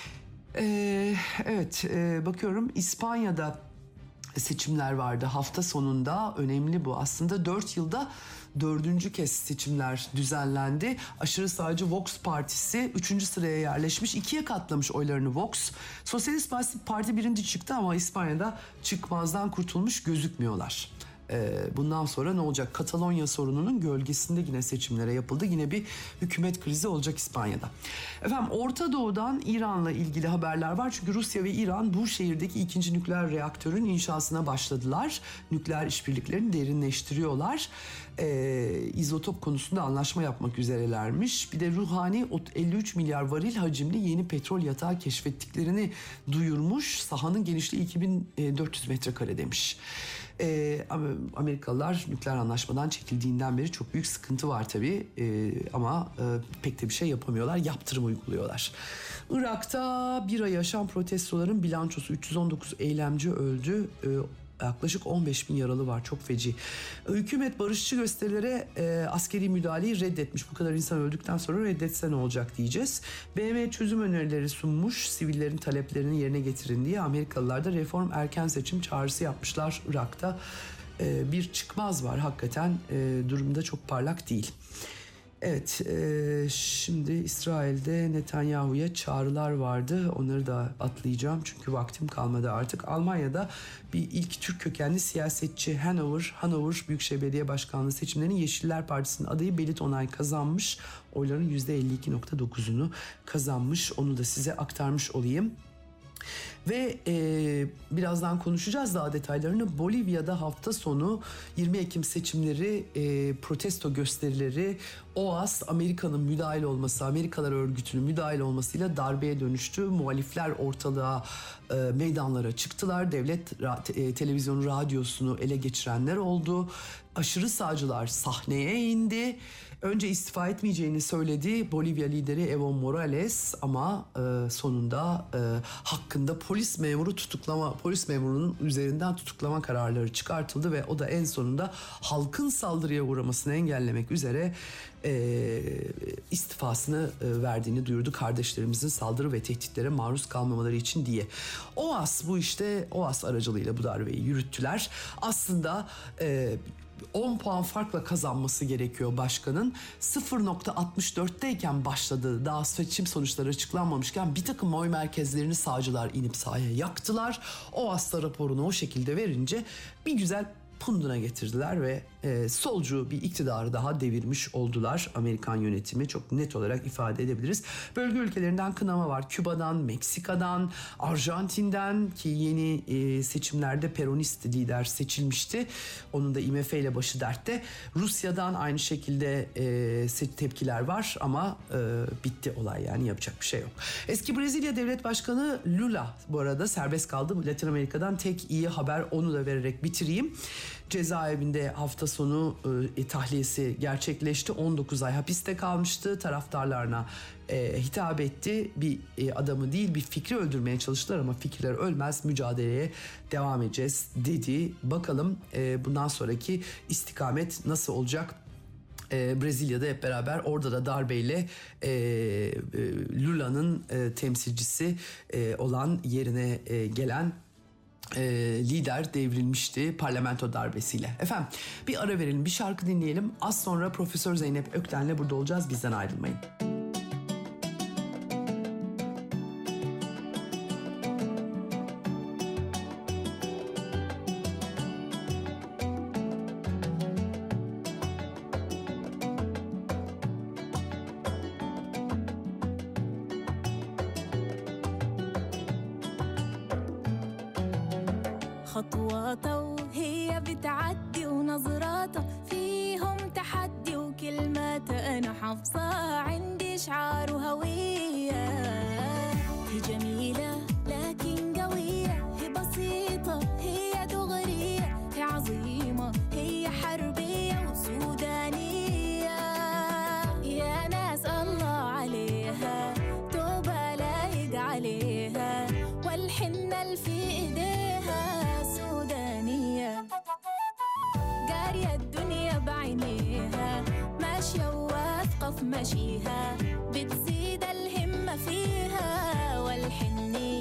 Ee, evet e, bakıyorum İspanya'da seçimler vardı hafta sonunda, önemli bu aslında, dört yılda dördüncü kez seçimler düzenlendi. Aşırı sağcı Vox Partisi üçüncü sıraya yerleşmiş, ikiye katlamış oylarını Vox. Sosyalist Parti birinci çıktı ama İspanya'da çıkmazdan kurtulmuş gözükmüyorlar. Ee, bundan sonra ne olacak? Katalonya sorununun gölgesinde yine seçimlere yapıldı. Yine bir hükümet krizi olacak İspanya'da. Efendim Orta Doğu'dan İran'la ilgili haberler var. Çünkü Rusya ve İran bu şehirdeki ikinci nükleer reaktörün inşasına başladılar. Nükleer işbirliklerini derinleştiriyorlar. Ee, izotop konusunda anlaşma yapmak üzerelermiş. Bir de Ruhani elli üç milyar varil hacimli yeni petrol yatağı keşfettiklerini duyurmuş. Sahanın genişliği iki bin dört yüz metrekare demiş. Ee, Amerikalılar nükleer anlaşmadan çekildiğinden beri çok büyük sıkıntı var tabii. Ee, ama e, pek de bir şey yapamıyorlar. Yaptırım uyguluyorlar. Irak'ta bir ay yaşam protestoların bilançosu üç yüz on dokuz eylemci öldü. Ee, Yaklaşık on beş bin yaralı var. Çok feci. Hükümet barışçı gösterilere e, askeri müdahaleyi reddetmiş. Bu kadar insan öldükten sonra reddetse ne olacak diyeceğiz. B M çözüm önerileri sunmuş. Sivillerin taleplerini yerine getirin diye Amerikalılar da reform erken seçim çağrısı yapmışlar Irak'ta. E, bir çıkmaz var hakikaten. E, durumda çok parlak değil. Evet, e, şimdi İsrail'de Netanyahu'ya çağrılar vardı. Onları da atlayacağım çünkü vaktim kalmadı artık. Almanya'da bir ilk Türk kökenli siyasetçi Hanover, Hanover Büyükşehir Belediye Başkanlığı seçimlerini Yeşiller Partisi'nin adayı Belit Onay kazanmış. Oyların yüzde elli iki virgül dokuzunu kazanmış. Onu da size aktarmış olayım. Ve e, birazdan konuşacağız daha detaylarını. Bolivya'da hafta sonu yirmi Ekim seçimleri, e, protesto gösterileri, O A S Amerika'nın müdahil olması, Amerikalar Örgütü'nün müdahil olmasıyla darbeye dönüştü. Muhalifler ortalığa, e, meydanlara çıktılar. Devlet ra- e, televizyonu, radyosunu ele geçirenler oldu. Aşırı sağcılar sahneye indi. Önce istifa etmeyeceğini söyledi Bolivya lideri Evo Morales ama e, sonunda e, hakkında polis memuru tutuklama, polis memurunun üzerinden tutuklama kararları çıkartıldı ve o da en sonunda halkın saldırıya uğramasını engellemek üzere e, istifasını e, verdiğini duyurdu. Kardeşlerimizin saldırı ve tehditlere maruz kalmamaları için diye. O A S bu işte O A S aracılığıyla bu darbeyi yürüttüler. Aslında e, on puan farkla kazanması gerekiyor başkanın. sıfır virgül altmış dörtteyken başladı. Daha seçim sonuçları açıklanmamışken bir takım oy merkezlerini sağcılar inip sahaya yaktılar. O A S raporunu o şekilde verince bir güzel punduna getirdiler ve e, solcu bir iktidarı daha devirmiş oldular. Amerikan yönetimi çok net olarak ifade edebiliriz. Bölge ülkelerinden kınama var. Küba'dan, Meksika'dan, Arjantin'den ki yeni e, seçimlerde peronist lider seçilmişti. Onun da I M F ile başı dertte. Rusya'dan aynı şekilde e, tepkiler var ama e, bitti olay yani yapacak bir şey yok. Eski Brezilya Devlet Başkanı Lula bu arada serbest kaldı. Latin Amerika'dan tek iyi haber onu da vererek bitireyim. Cezaevinde hafta sonu e, tahliyesi gerçekleşti. on dokuz ay hapiste kalmıştı. Taraftarlarına e, hitap etti. Bir e, adamı değil bir fikri öldürmeye çalıştılar ama fikirler ölmez, mücadeleye devam edeceğiz dedi. Bakalım e, bundan sonraki istikamet nasıl olacak? E, Brezilya'da hep beraber orada da darbeyle e, e, Lula'nın e, temsilcisi e, olan yerine e, gelen E, lider devrilmişti parlamento darbesiyle. Efendim bir ara verelim, bir şarkı dinleyelim. Az sonra Profesör Zeynep Ökten'le burada olacağız. Bizden ayrılmayın. خطواته وهي بتعدي ونظراته فيهم تحدي وكلماته أنا حافظة عندي شعار وهوية. هي جميلة لكن قوية، هي بسيطة هي دغرية، هي عظيمة هي حربية وسودانية. يا ناس الله عليها توبة لايق عليها والحنة اللي في إيديها سودانية. قارية الدنيا بعينيها ماشية وواثقة في مشيها، بتزيد الهمة فيها والحنية.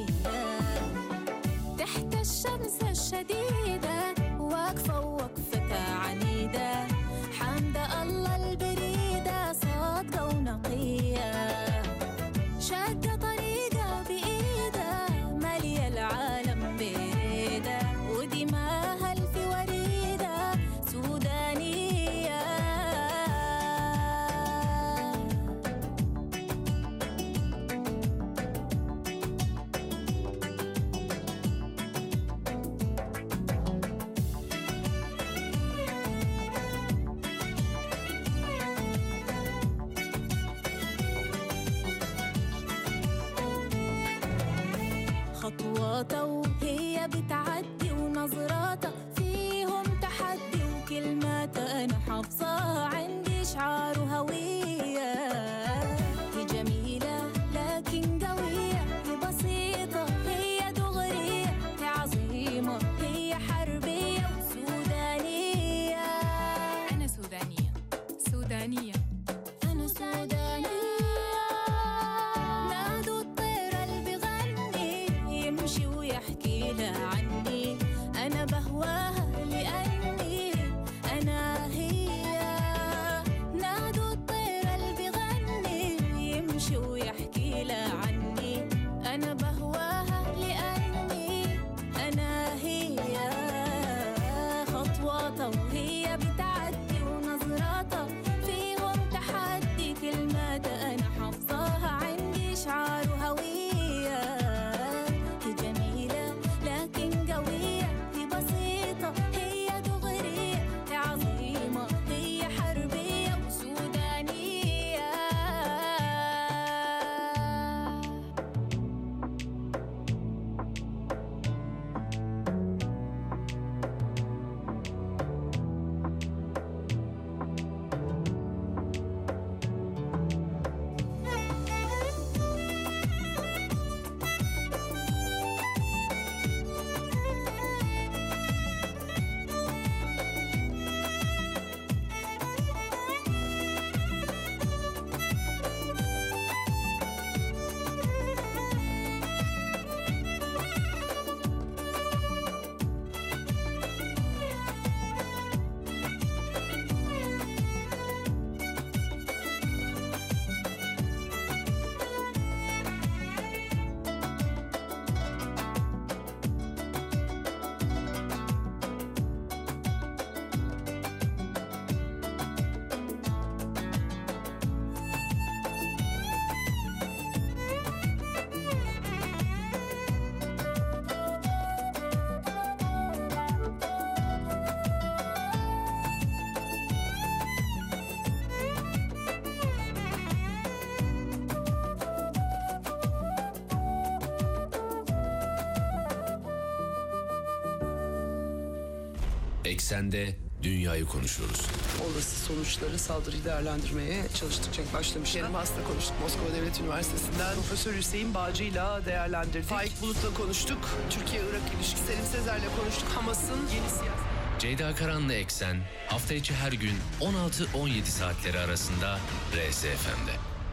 تحت الشمس الشديدة واقفة ووقفتها عنيدة، حمد الله البريدة صادقة ونقية. شادة طريقة بإيدها مالية العالم بيدها، ودماها الفي وريدة كلمات أنا حافظاها عندي شعار وهوية هي جميلة لكن قوية هي بسيطة هي دغرية هي عظيمة هي حربية وسودانية أنا سودانية سودانية أنا سودانية نادوا الطير اللي بغني يمشي ويحكي لها عني أنا بهواها لأني أنا هي نادوا الطير اللي بغني يمشي ويحكي لها عني أنا بهواها لأني أنا هي خطواتها وهي بتعدي ونظراتها فيهم تحدي كلمات أنا حافظاها عندي شعار وهوية هي جميلة لكن قوية هي بسيطة هي دغرية هي عظيمة هي حربية وسودانية Eksende dünyayı konuşuyoruz. Olası sonuçları saldırıyı değerlendirmeye çalıştıkça başlamışlar. Kerim Has'la konuştuk Moskova Devlet Üniversitesi'nden. Profesör Hüseyin Bağcı'yla değerlendirdik. Faik Bulut'la konuştuk. Türkiye-Irak ilişkisi. Selim Sezer'le konuştuk. Hamas'ın yeni siyasi... Ceyda Karan'la Eksen hafta içi her gün on altı on yedi saatleri arasında R S F M'de.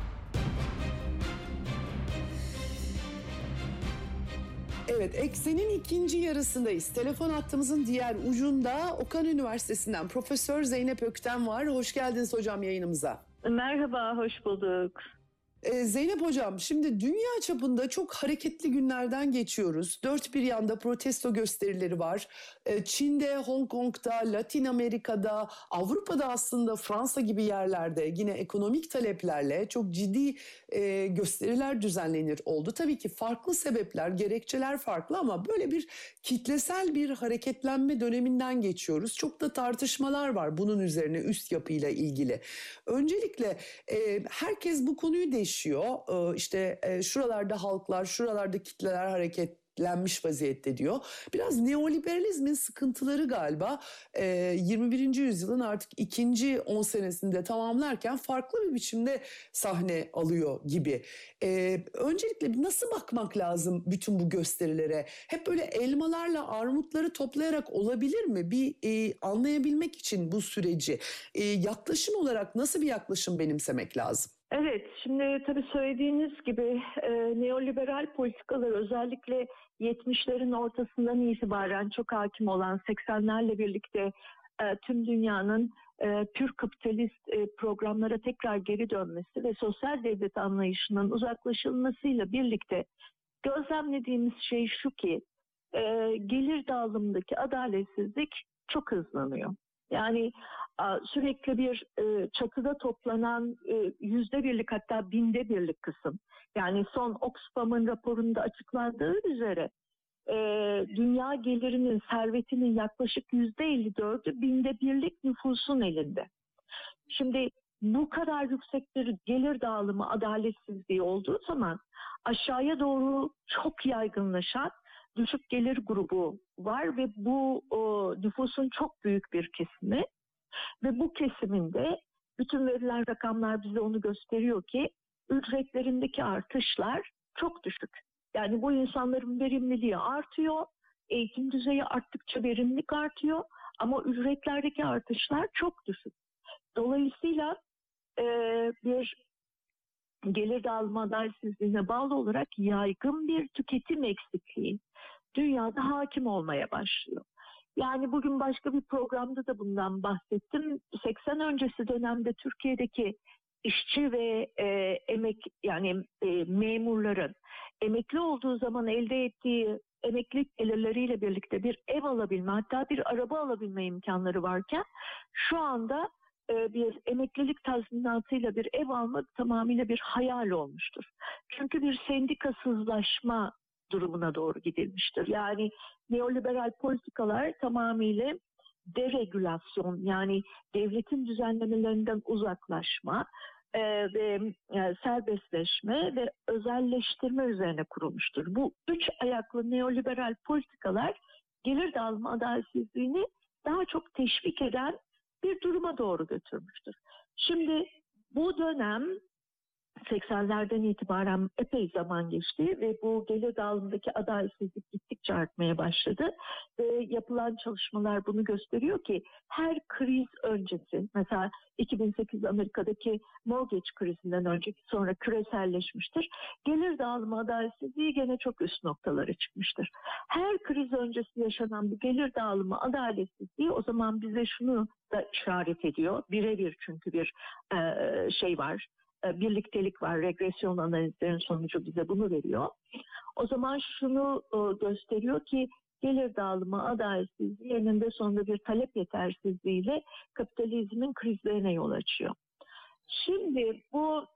Evet, Eksen'in ikinci yarısındayız. Telefon hattımızın diğer ucunda Okan Üniversitesi'nden Profesör Zeynep Ökten var. Hoş geldiniz hocam yayınımıza. Merhaba, hoş bulduk. Ee, Zeynep hocam, şimdi dünya çapında çok hareketli günlerden geçiyoruz. Dört bir yanda protesto gösterileri var. Ee, Çin'de, Hong Kong'da, Latin Amerika'da, Avrupa'da aslında Fransa gibi yerlerde yine ekonomik taleplerle çok ciddi e, gösteriler düzenlenir oldu. Tabii ki farklı sebepler, gerekçeler farklı ama böyle bir kitlesel bir hareketlenme döneminden geçiyoruz. Çok da tartışmalar var bunun üzerine üst yapıyla ilgili. Öncelikle e, herkes bu konuyu değiştiriyor. Ee, işte e, şuralarda halklar, şuralarda kitleler hareketlenmiş vaziyette diyor. Biraz neoliberalizmin sıkıntıları galiba e, yirmi birinci yüzyılın artık ikinci on senesinde tamamlarken farklı bir biçimde sahne alıyor gibi. E, öncelikle nasıl bakmak lazım bütün bu gösterilere? Hep böyle elmalarla armutları toplayarak olabilir mi? Bir e, anlayabilmek için bu süreci e, yaklaşım olarak nasıl bir yaklaşım benimsemek lazım? Evet, şimdi tabii söylediğiniz gibi e, neoliberal politikalar özellikle yetmişlerin ortasından itibaren çok hakim olan seksenlerle birlikte e, tüm dünyanın e, pür kapitalist e, programlara tekrar geri dönmesi ve sosyal devlet anlayışının uzaklaşılmasıyla birlikte gözlemlediğimiz şey şu ki e, gelir dağılımındaki adaletsizlik çok hızlanıyor. Yani sürekli bir çatıda toplanan yüzde birlik hatta binde birlik kısım. Yani son Oxfam'ın raporunda açıklandığı üzere dünya gelirinin, servetinin yaklaşık yüzde elli dördü binde birlik nüfusun elinde. Şimdi bu kadar yüksek bir gelir dağılımı adaletsizliği olduğu zaman aşağıya doğru çok yaygınlaşan düşük gelir grubu var ve bu o, nüfusun çok büyük bir kesimi ve bu kesiminde bütün verilen rakamlar bize onu gösteriyor ki ücretlerindeki artışlar çok düşük. Yani bu insanların verimliliği artıyor, eğitim düzeyi arttıkça verimlilik artıyor ama ücretlerdeki artışlar çok düşük. Dolayısıyla e, bir gelir dağılma adaletsizliğine bağlı olarak yaygın bir tüketim eksikliği dünyada hakim olmaya başlıyor. Yani bugün başka bir programda da bundan bahsettim. seksen öncesi dönemde Türkiye'deki işçi ve e, emek yani e, memurların emekli olduğu zaman elde ettiği emeklilik gelirleriyle birlikte bir ev alabilme, hatta bir araba alabilme imkanları varken şu anda e, bir emeklilik tazminatıyla bir ev almak tamamıyla bir hayal olmuştur. Çünkü bir sendikasızlaşma durumuna doğru gidilmiştir. Yani neoliberal politikalar tamamıyla deregülasyon, yani devletin düzenlemelerinden uzaklaşma e, ve e, serbestleşme ve özelleştirme üzerine kurulmuştur. Bu üç ayaklı neoliberal politikalar gelir dağılma adaletsizliğini daha çok teşvik eden bir duruma doğru götürmüştür. Şimdi bu dönem seksenlerden itibaren epey zaman geçti ve bu gelir dağılımındaki adaletsizlik gittikçe artmaya başladı. Ve yapılan çalışmalar bunu gösteriyor ki her kriz öncesi, mesela iki bin sekiz Amerika'daki mortgage krizinden önceki sonra küreselleşmiştir. Gelir dağılımı adaletsizliği gene çok üst noktalara çıkmıştır. Her kriz öncesi yaşanan bu gelir dağılımı adaletsizliği o zaman bize şunu da işaret ediyor. Birebir çünkü bir e, şey var. Birliktelik var. Regresyon analizlerinin sonucu bize bunu veriyor. O zaman şunu gösteriyor ki gelir dağılımı adaletsizliği eninde sonunda bir talep yetersizliğiyle kapitalizmin krizlerine yol açıyor. Şimdi bu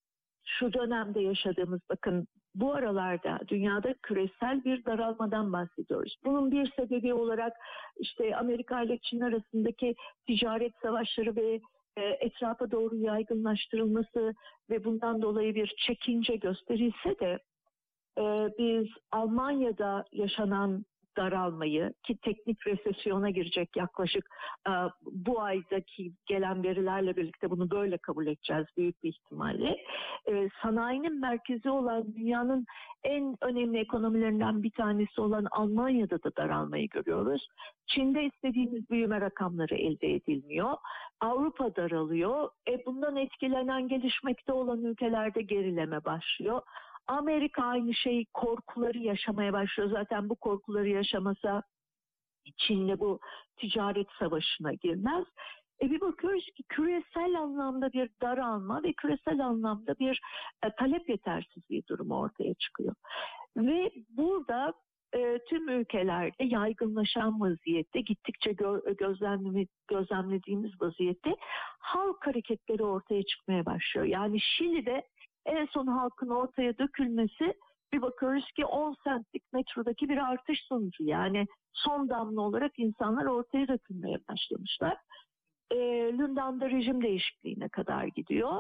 şu dönemde yaşadığımız, bakın bu aralarda dünyada küresel bir daralmadan bahsediyoruz. Bunun bir sebebi olarak işte Amerika ile Çin arasındaki ticaret savaşları ve etrafa doğru yaygınlaştırılması ve bundan dolayı bir çekince gösterilse de e, biz Almanya'da yaşanan daralmayı, ki teknik resesyona girecek yaklaşık e, bu aydaki gelen verilerle birlikte bunu böyle kabul edeceğiz büyük bir ihtimalle. E, sanayinin merkezi olan dünyanın en önemli ekonomilerinden bir tanesi olan Almanya'da da daralmayı görüyoruz. Çin'de istediğimiz büyüme rakamları elde edilmiyor. Avrupa daralıyor. E bundan etkilenen gelişmekte olan ülkelerde gerileme başlıyor. Amerika aynı şey, korkuları yaşamaya başlıyor. Zaten bu korkuları yaşamasa Çin'le bu ticaret savaşına girmez. E bir bakıyoruz ki küresel anlamda bir daralma ve küresel anlamda bir e, talep yetersizliği durumu ortaya çıkıyor. Ve burada e, tüm ülkelerde yaygınlaşan vaziyette, gittikçe gö- gözlemleme, gözlemlediğimiz vaziyette halk hareketleri ortaya çıkmaya başlıyor. Yani Şili'de en son halkın ortaya dökülmesi, bir bakıyoruz ki on centlik metrodaki bir artış sonucu. Yani son damla olarak insanlar ortaya dökülmeye başlamışlar. E, Lübnan'da rejim değişikliğine kadar gidiyor.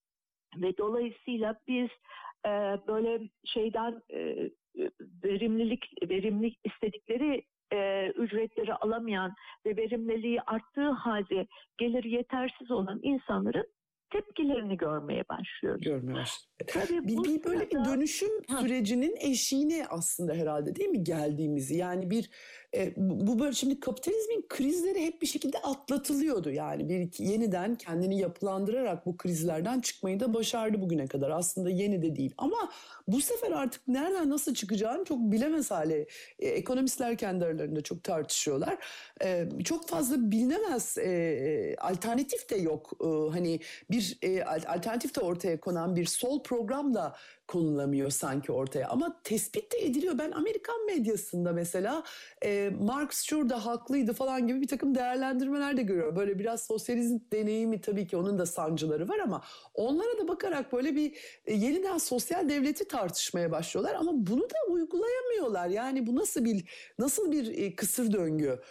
Ve dolayısıyla biz e, böyle şeyden e, verimlilik, verimlilik istedikleri e, ücretleri alamayan ve verimliliği arttığı halde geliri yetersiz olan insanların tepkilerini görmeye başlıyoruz. Görmeye başlıyoruz. Tabii bir, bu bir böyle bir sırada, dönüşüm ha. sürecinin eşiğine aslında herhalde, değil mi, geldiğimizi? Yani bir e, bu böyle şimdi kapitalizmin krizleri hep bir şekilde atlatılıyordu. Yani bir yeniden kendini yapılandırarak bu krizlerden çıkmayı da başardı bugüne kadar. Aslında yeni de değil. Ama bu sefer artık nereden nasıl çıkacağını çok bilemez hale. E, ekonomistler kendi aralarında çok tartışıyorlar. E, çok fazla bilinemez e, alternatif de yok. E, hani bir e, alternatif de ortaya konan bir sol program da konulamıyor sanki ortaya. Ama tespit de ediliyor. Ben Amerikan medyasında mesela e, Marx şurada haklıydı falan gibi bir takım değerlendirmeler de görüyorum. Böyle biraz sosyalizm deneyimi, tabii ki onun da sancıları var ama onlara da bakarak böyle bir e, yeniden sosyal devleti tartışmaya başlıyorlar ama bunu da uygulayamıyorlar. Yani bu nasıl bir nasıl bir e, kısır döngü?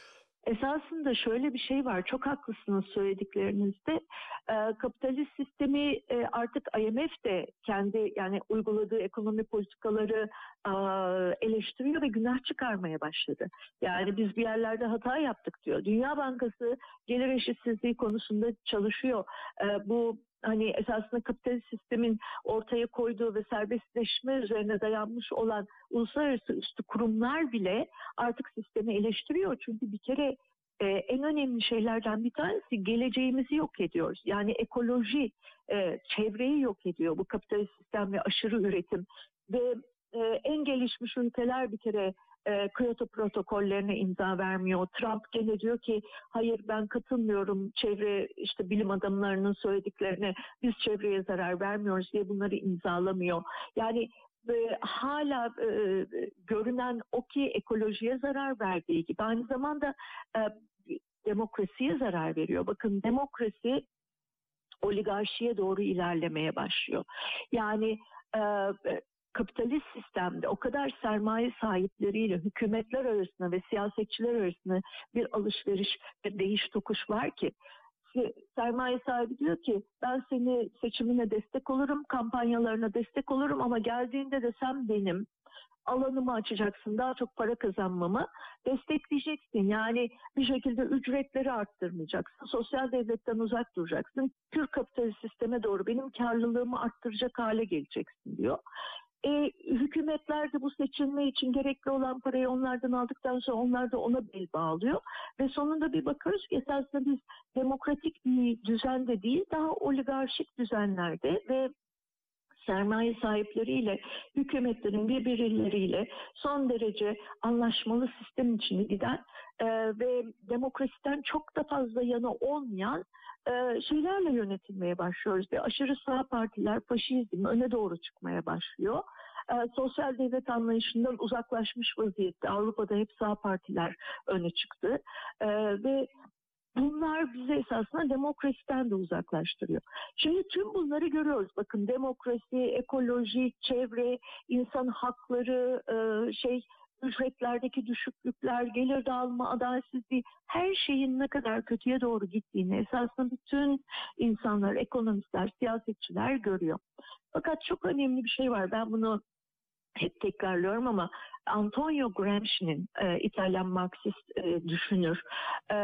esasında şöyle bir şey var. Çok haklısınız söylediklerinizde. Ee, kapitalist sistemi e, artık I M F de kendi yani uyguladığı ekonomi politikaları e, eleştiriyor ve günah çıkarmaya başladı. Yani biz bir yerlerde hata yaptık diyor. Dünya Bankası gelir eşitsizliği konusunda çalışıyor. E, bu hani esasında kapitalist sistemin ortaya koyduğu ve serbestleşme üzerine dayanmış olan uluslararası üstü kurumlar bile artık sistemi eleştiriyor. Çünkü bir kere e, en önemli şeylerden bir tanesi geleceğimizi yok ediyoruz. Yani ekoloji, e, çevreyi yok ediyor bu kapitalist sistem ve aşırı üretim. Ve e, en gelişmiş ülkeler bir kere e, Kyoto protokollerine imza vermiyor. Trump gene diyor ki hayır ben katılmıyorum çevre işte bilim adamlarının söylediklerine, biz çevreye zarar vermiyoruz diye bunları imzalamıyor. Yani e, hala e, görünen o ki ekolojiye zarar verdiği gibi aynı zamanda e, demokrasiye zarar veriyor. Bakın demokrasi oligarşiye doğru ilerlemeye başlıyor. Yani e, kapitalist sistemde o kadar sermaye sahipleriyle hükümetler arasında ve siyasetçiler arasında bir alışveriş ve değiş tokuş var ki sermaye sahibi diyor ki ben seni seçimine destek olurum, kampanyalarına destek olurum ama geldiğinde de sen benim alanımı açacaksın, daha çok para kazanmamı destekleyeceksin. Yani bir şekilde ücretleri arttırmayacaksın, sosyal devletten uzak duracaksın, pür kapitalist sisteme doğru benim karlılığımı arttıracak hale geleceksin diyor. E, hükümetler de bu seçilme için gerekli olan parayı onlardan aldıktan sonra onlar da ona bel bağlıyor. Ve sonunda bir bakıyoruz ki esasında biz demokratik bir düzende değil, daha oligarşik düzenlerde ve sermaye sahipleriyle, hükümetlerin birbirleriyle son derece anlaşmalı sistem içinde giden e, ve demokrasiden çok da fazla yana olmayan e, şeylerle yönetilmeye başlıyoruz. Ve aşırı sağ partiler faşizm öne doğru çıkmaya başlıyor. E, sosyal devlet anlayışından uzaklaşmış vaziyette. Avrupa'da hep sağ partiler öne çıktı. E, ve bunlar bizi esasında demokrasiden de uzaklaştırıyor. Şimdi tüm bunları görüyoruz. Bakın demokrasi, ekoloji, çevre, insan hakları, e, şey ücretlerdeki düşüklükler, gelir dağılımı, adaletsizliği, her şeyin ne kadar kötüye doğru gittiğini esasında bütün insanlar, ekonomistler, siyasetçiler görüyor. Fakat çok önemli bir şey var. Ben bunu hep tekrarlıyorum ama Antonio Gramsci'nin e, İtalyan Marksist e, düşünür e,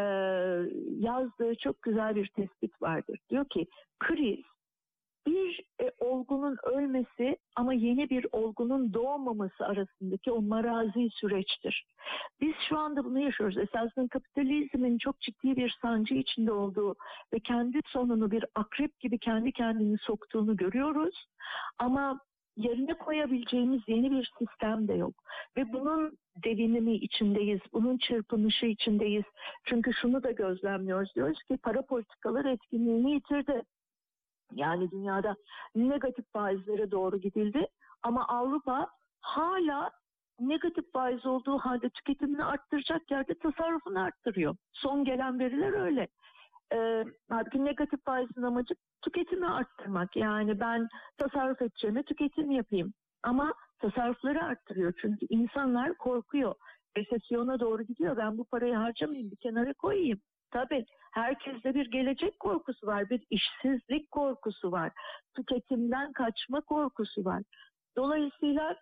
yazdığı çok güzel bir tespit vardır. Diyor ki kriz bir e, olgunun ölmesi ama yeni bir olgunun doğmaması arasındaki o marazi süreçtir. Biz şu anda bunu yaşıyoruz. Esasında kapitalizmin çok ciddi bir sancı içinde olduğu ve kendi sonunu bir akrep gibi kendi kendini soktuğunu görüyoruz. Ama yerine koyabileceğimiz yeni bir sistem de yok. Ve bunun devinimi içindeyiz, bunun çırpınışı içindeyiz. Çünkü şunu da gözlemliyoruz. Diyoruz ki para politikaları etkinliğini yitirdi. Yani dünyada negatif faizlere doğru gidildi. Ama Avrupa hala negatif faiz olduğu halde tüketimini arttıracak yerde tasarrufunu arttırıyor. Son gelen veriler öyle. Ee, halbuki negatif faizin amacı tüketimi arttırmak. Yani ben tasarruf edeceğime tüketim yapayım. Ama tasarrufları arttırıyor. Çünkü insanlar korkuyor. Resesyona doğru gidiyor. Ben bu parayı harcamayayım, bir kenara koyayım. Tabii herkeste bir gelecek korkusu var. Bir işsizlik korkusu var. Tüketimden kaçma korkusu var. Dolayısıyla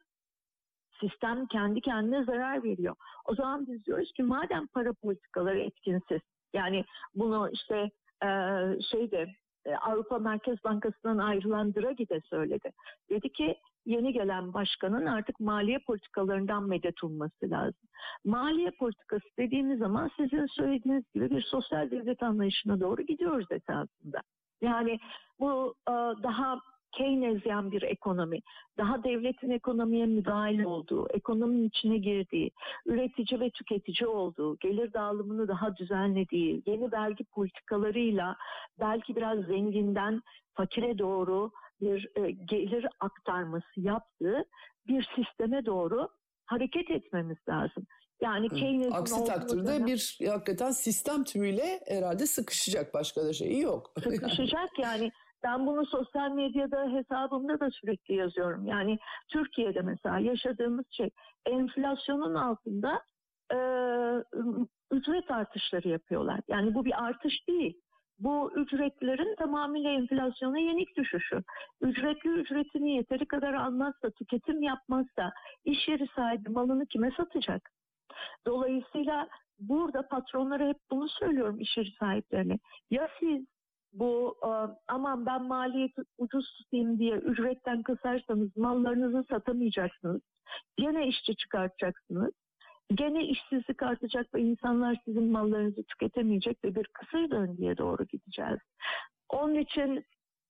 sistem kendi kendine zarar veriyor. O zaman biz diyoruz ki madem para politikaları etkinsiz, yani bunu işte e, şeyde e, Avrupa Merkez Bankası'ndan ayrılan Draghi de söyledi. Dedi ki yeni gelen başkanın artık maliye politikalarından medet umması lazım. Maliye politikası dediğimiz zaman sizin söylediğiniz gibi bir sosyal devlet anlayışına doğru gidiyoruz esasında. Yani bu e, daha Keynesyen bir ekonomi, daha devletin ekonomiye müdahil olduğu, ekonominin içine girdiği, üretici ve tüketici olduğu, gelir dağılımını daha düzenlediği, yeni vergi politikalarıyla belki biraz zenginden fakire doğru bir e, gelir aktarması yaptığı bir sisteme doğru hareket etmemiz lazım. Yani Keynes'in aksi takdirde dönem, bir hakikaten sistem tümüyle herhalde sıkışacak, başka da şeyi yok. Sıkışacak yani. Ben bunu sosyal medyada hesabımda da sürekli yazıyorum. Yani Türkiye'de mesela yaşadığımız şey enflasyonun altında e, ücret artışları yapıyorlar. Yani bu bir artış değil. Bu ücretlerin tamamıyla enflasyona yenik düşüşü. Ücretli ücretini yeteri kadar almazsa, tüketim yapmazsa iş yeri sahibi malını kime satacak? Dolayısıyla burada patronlara hep bunu söylüyorum, iş yeri sahiplerine. Ya siz bu aman ben maliyeti ucuz tutayım diye ücretten kısarsanız mallarınızı satamayacaksınız. Gene işçi çıkartacaksınız. Gene işsizlik artacak ve insanlar sizin mallarınızı tüketemeyecek ve bir kısır döngüye doğru gideceğiz. Onun için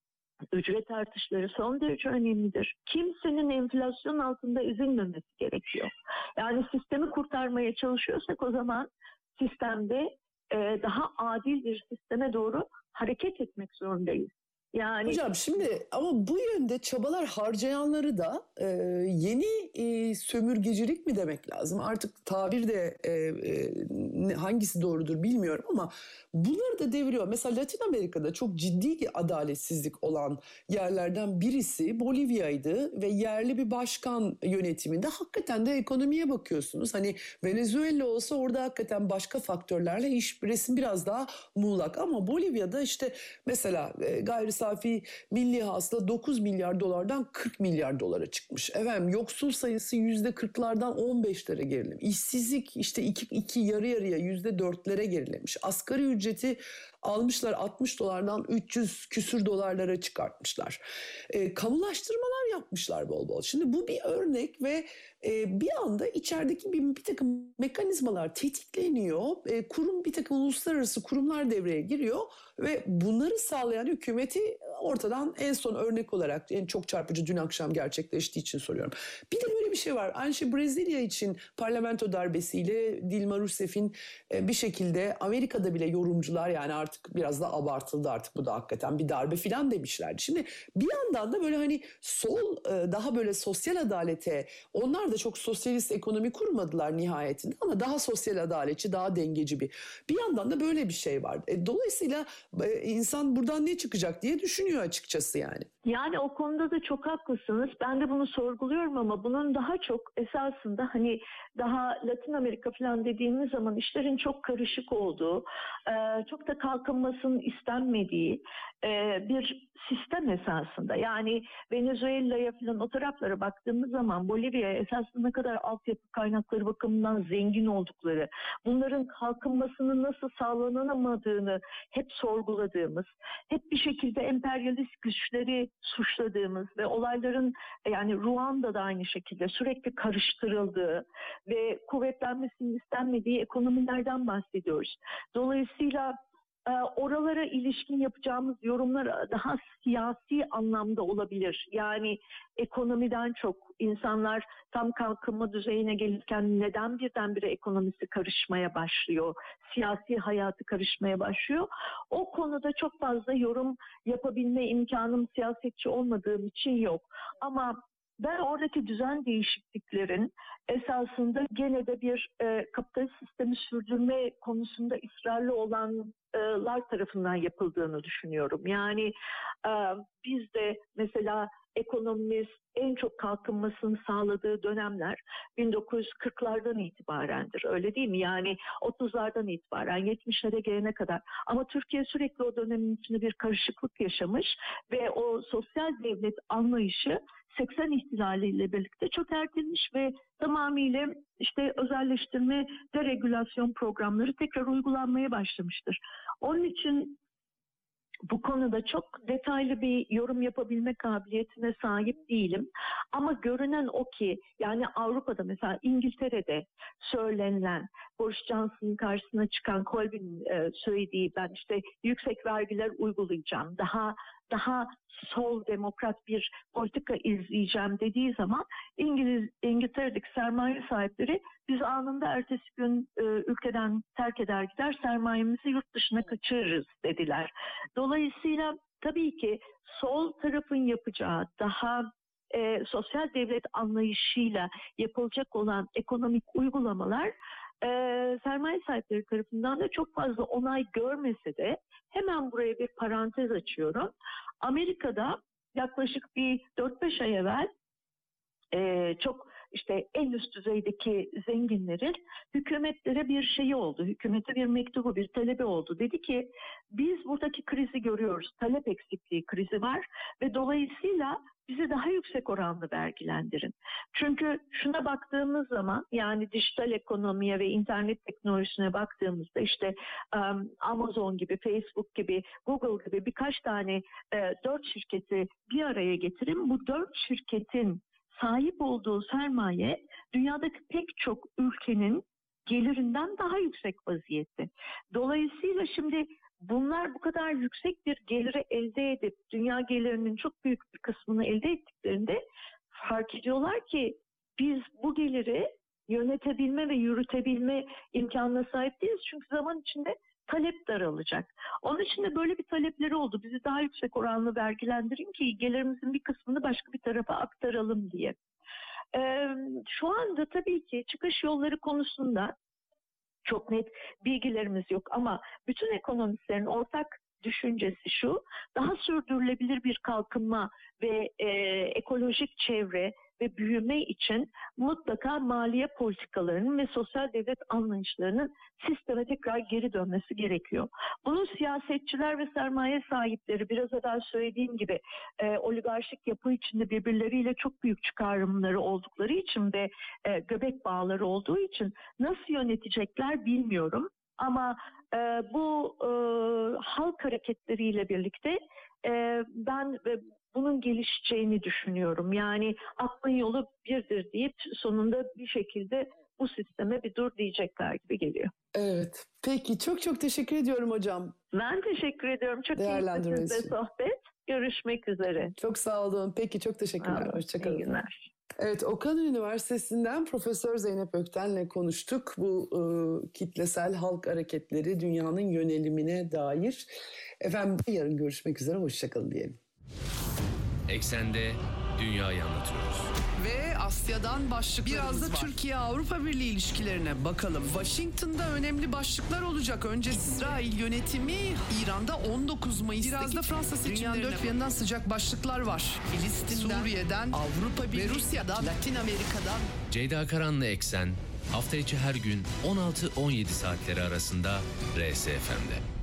ücret artışları son derece önemlidir. Kimsenin enflasyon altında ezilmemesi gerekiyor. Yani sistemi kurtarmaya çalışıyorsak o zaman sistemde e, daha adil bir sisteme doğru hareket etmek zorundayız. Yani Hocam şimdi ama bu yönde çabalar harcayanları da e, yeni e, sömürgecilik mi demek lazım? Artık tabir de e, e, hangisi doğrudur bilmiyorum ama bunları da deviriyor. Mesela Latin Amerika'da çok ciddi bir adaletsizlik olan yerlerden birisi Bolivya'ydı ve yerli bir başkan yönetiminde hakikaten de ekonomiye bakıyorsunuz. Hani Venezuela olsa orada hakikaten başka faktörlerle iş resim biraz daha muğlak ama Bolivya'da işte mesela e, gayri safi milli hasıla dokuz milyar dolardan kırk milyar dolara çıkmış. Efendim yoksul sayısı yüzde kırklardan on beşlere gerilemiş. İşsizlik işte iki, iki yarı yarıya yüzde dörtlere gerilemiş. Asgari ücreti almışlar altmış dolardan üç yüz küsür dolarlara çıkartmışlar. E, kamulaştırmalar yapmışlar bol bol. Şimdi bu bir örnek ve e, bir anda içerideki bir, bir takım mekanizmalar tetikleniyor. E, kurum bir takım uluslararası kurumlar devreye giriyor ve bunları sağlayan hükümeti ortadan en son örnek olarak en çok çarpıcı dün akşam gerçekleştiği için soruyorum. Bir de böyle bir şey var. Aynı şey Brezilya için parlamento darbesiyle Dilma Rousseff'in e, bir şekilde Amerika'da bile yorumcular yani artık biraz da abartıldı artık bu da hakikaten bir darbe filan demişlerdi. Şimdi bir yandan da böyle hani sol e, daha böyle sosyal adalete onlar da çok sosyalist ekonomi kurmadılar nihayetinde ama daha sosyal adaletçi daha dengeci bir. Bir yandan da böyle bir şey var. E, dolayısıyla e, insan buradan ne çıkacak diye düşünüyor açıkçası yani. Yani o konuda da çok haklısınız. Ben de bunu sorguluyorum ama bunun daha çok esasında hani daha Latin Amerika falan dediğimiz zaman işlerin çok karışık olduğu, çok da kalkınmasının istenmediği bir sistem esasında. Yani Venezuela'ya falan o taraflara baktığımız zaman Bolivya'ya esasında ne kadar altyapı kaynakları bakımından zengin oldukları, bunların kalkınmasının nasıl sağlanamadığını hep sorguladığımız, hep bir şekilde emperyalist güçleri suçladığımız ve olayların yani Ruanda'da aynı şekilde sürekli karıştırıldığı ve kuvvetlenmesinin istenmediği ekonomilerden bahsediyoruz. Dolayısıyla oralara ilişkin yapacağımız yorumlar daha siyasi anlamda olabilir. Yani ekonomiden çok insanlar tam kalkınma düzeyine gelirken neden birdenbire ekonomisi karışmaya başlıyor, siyasi hayatı karışmaya başlıyor. O konuda çok fazla yorum yapabilme imkanım siyasetçi olmadığım için yok. Ama ben oradaki düzen değişikliklerin esasında gene de bir e, kapitalist sistemi sürdürme konusunda ısrarlı olanlar tarafından yapıldığını düşünüyorum. Yani e, biz de mesela ekonomimiz en çok kalkınmasını sağladığı dönemler bin dokuz yüz kırklardan itibarendir. Öyle değil mi? Yani otuzlardan itibaren yetmişlere gelene kadar. Ama Türkiye sürekli o dönemin içinde bir karışıklık yaşamış ve o sosyal devlet anlayışı seksen ihtilaliyle birlikte çökertilmiş ve tamamıyla işte özelleştirme, deregülasyon programları tekrar uygulanmaya başlamıştır. Onun için bu konuda çok detaylı bir yorum yapabilme kabiliyetine sahip değilim. Ama görünen o ki yani Avrupa'da mesela İngiltere'de söylenilen Boris Johnson'ın karşısına çıkan Corbyn'in e, söylediği ben işte yüksek vergiler uygulayacağım, daha daha sol demokrat bir politika izleyeceğim dediği zaman İngiliz İngiltere'deki sermaye sahipleri biz anında ertesi gün e, ülkeden terk eder gider sermayemizi yurt dışına kaçırırız dediler. Dolayısıyla tabii ki sol tarafın yapacağı daha e, sosyal devlet anlayışıyla yapılacak olan ekonomik uygulamalar e, sermaye sahipleri tarafından da çok fazla onay görmese de hemen buraya bir parantez açıyorum. Amerika'da yaklaşık bir dört beş ay evvel e, çok işte en üst düzeydeki zenginlerin hükümetlere bir şeyi oldu. Hükümete bir mektubu, bir talebi oldu. Dedi ki biz buradaki krizi görüyoruz. Talep eksikliği krizi var ve dolayısıyla bizi daha yüksek oranlı vergilendirin. Çünkü şuna baktığımız zaman, yani dijital ekonomiye ve internet teknolojisine baktığımızda işte um, Amazon gibi, Facebook gibi, Google gibi birkaç tane e, dört şirketi bir araya getirin. Bu dört şirketin sahip olduğu sermaye dünyadaki pek çok ülkenin gelirinden daha yüksek vaziyette. Dolayısıyla şimdi bunlar bu kadar yüksek bir geliri elde edip dünya gelirinin çok büyük bir kısmını elde ettiklerinde fark ediyorlar ki biz bu geliri yönetebilme ve yürütebilme imkanına sahip değiliz. Çünkü zaman içinde talep daralacak. Onun için de böyle bir talepleri oldu. Bizi daha yüksek oranlı vergilendirin ki gelirimizin bir kısmını başka bir tarafa aktaralım diye. Ee, şu anda tabii ki çıkış yolları konusunda çok net bilgilerimiz yok ama bütün ekonomistlerin ortak düşüncesi şu: daha sürdürülebilir bir kalkınma ve e, ekolojik çevre ve büyüme için mutlaka maliye politikalarının ve sosyal devlet anlayışlarının sisteme tekrar geri dönmesi gerekiyor. Bunu siyasetçiler ve sermaye sahipleri, biraz evvel söylediğim gibi e, oligarşik yapı içinde birbirleriyle çok büyük çıkarımları oldukları için ve e, göbek bağları olduğu için nasıl yönetecekler bilmiyorum. Ama e, bu e, halk hareketleriyle birlikte e, ben e, bunun gelişeceğini düşünüyorum. Yani aklın yolu birdir deyip sonunda bir şekilde bu sisteme bir dur diyecekler gibi geliyor. Evet. Peki, çok çok teşekkür ediyorum hocam. Ben teşekkür ediyorum. Çok Değerlendirmesi keyifli sizle için. sohbet. Görüşmek üzere. Çok sağ olun. Peki, çok teşekkürler. Sağ olun. Hoşçakalın. İyi günler. Evet, Okan Üniversitesi'nden Profesör Zeynep Ökten'le konuştuk. Bu e, kitlesel halk hareketleri, dünyanın yönelimine dair. Efendim, yarın görüşmek üzere. Hoşçakalın diyelim. Eksende dünyayı anlatıyoruz. Ve Asya'dan başlıklarımız Biraz da var. Türkiye-Avrupa Birliği ilişkilerine bakalım. Washington'da önemli başlıklar olacak. Önce İsrail yönetimi İran'da on dokuz Mayıs'taki Biraz da Fransa seçimlerine dünyanın dört bakalım. bir yanından sıcak başlıklar var. Filistin'den, Suriye'den, Avrupa Birliği ve Rusya'dan, Latin Amerika'dan. Ceyda Karan'la Eksen hafta içi her gün on altı on yedi saatleri arasında R S F M'de.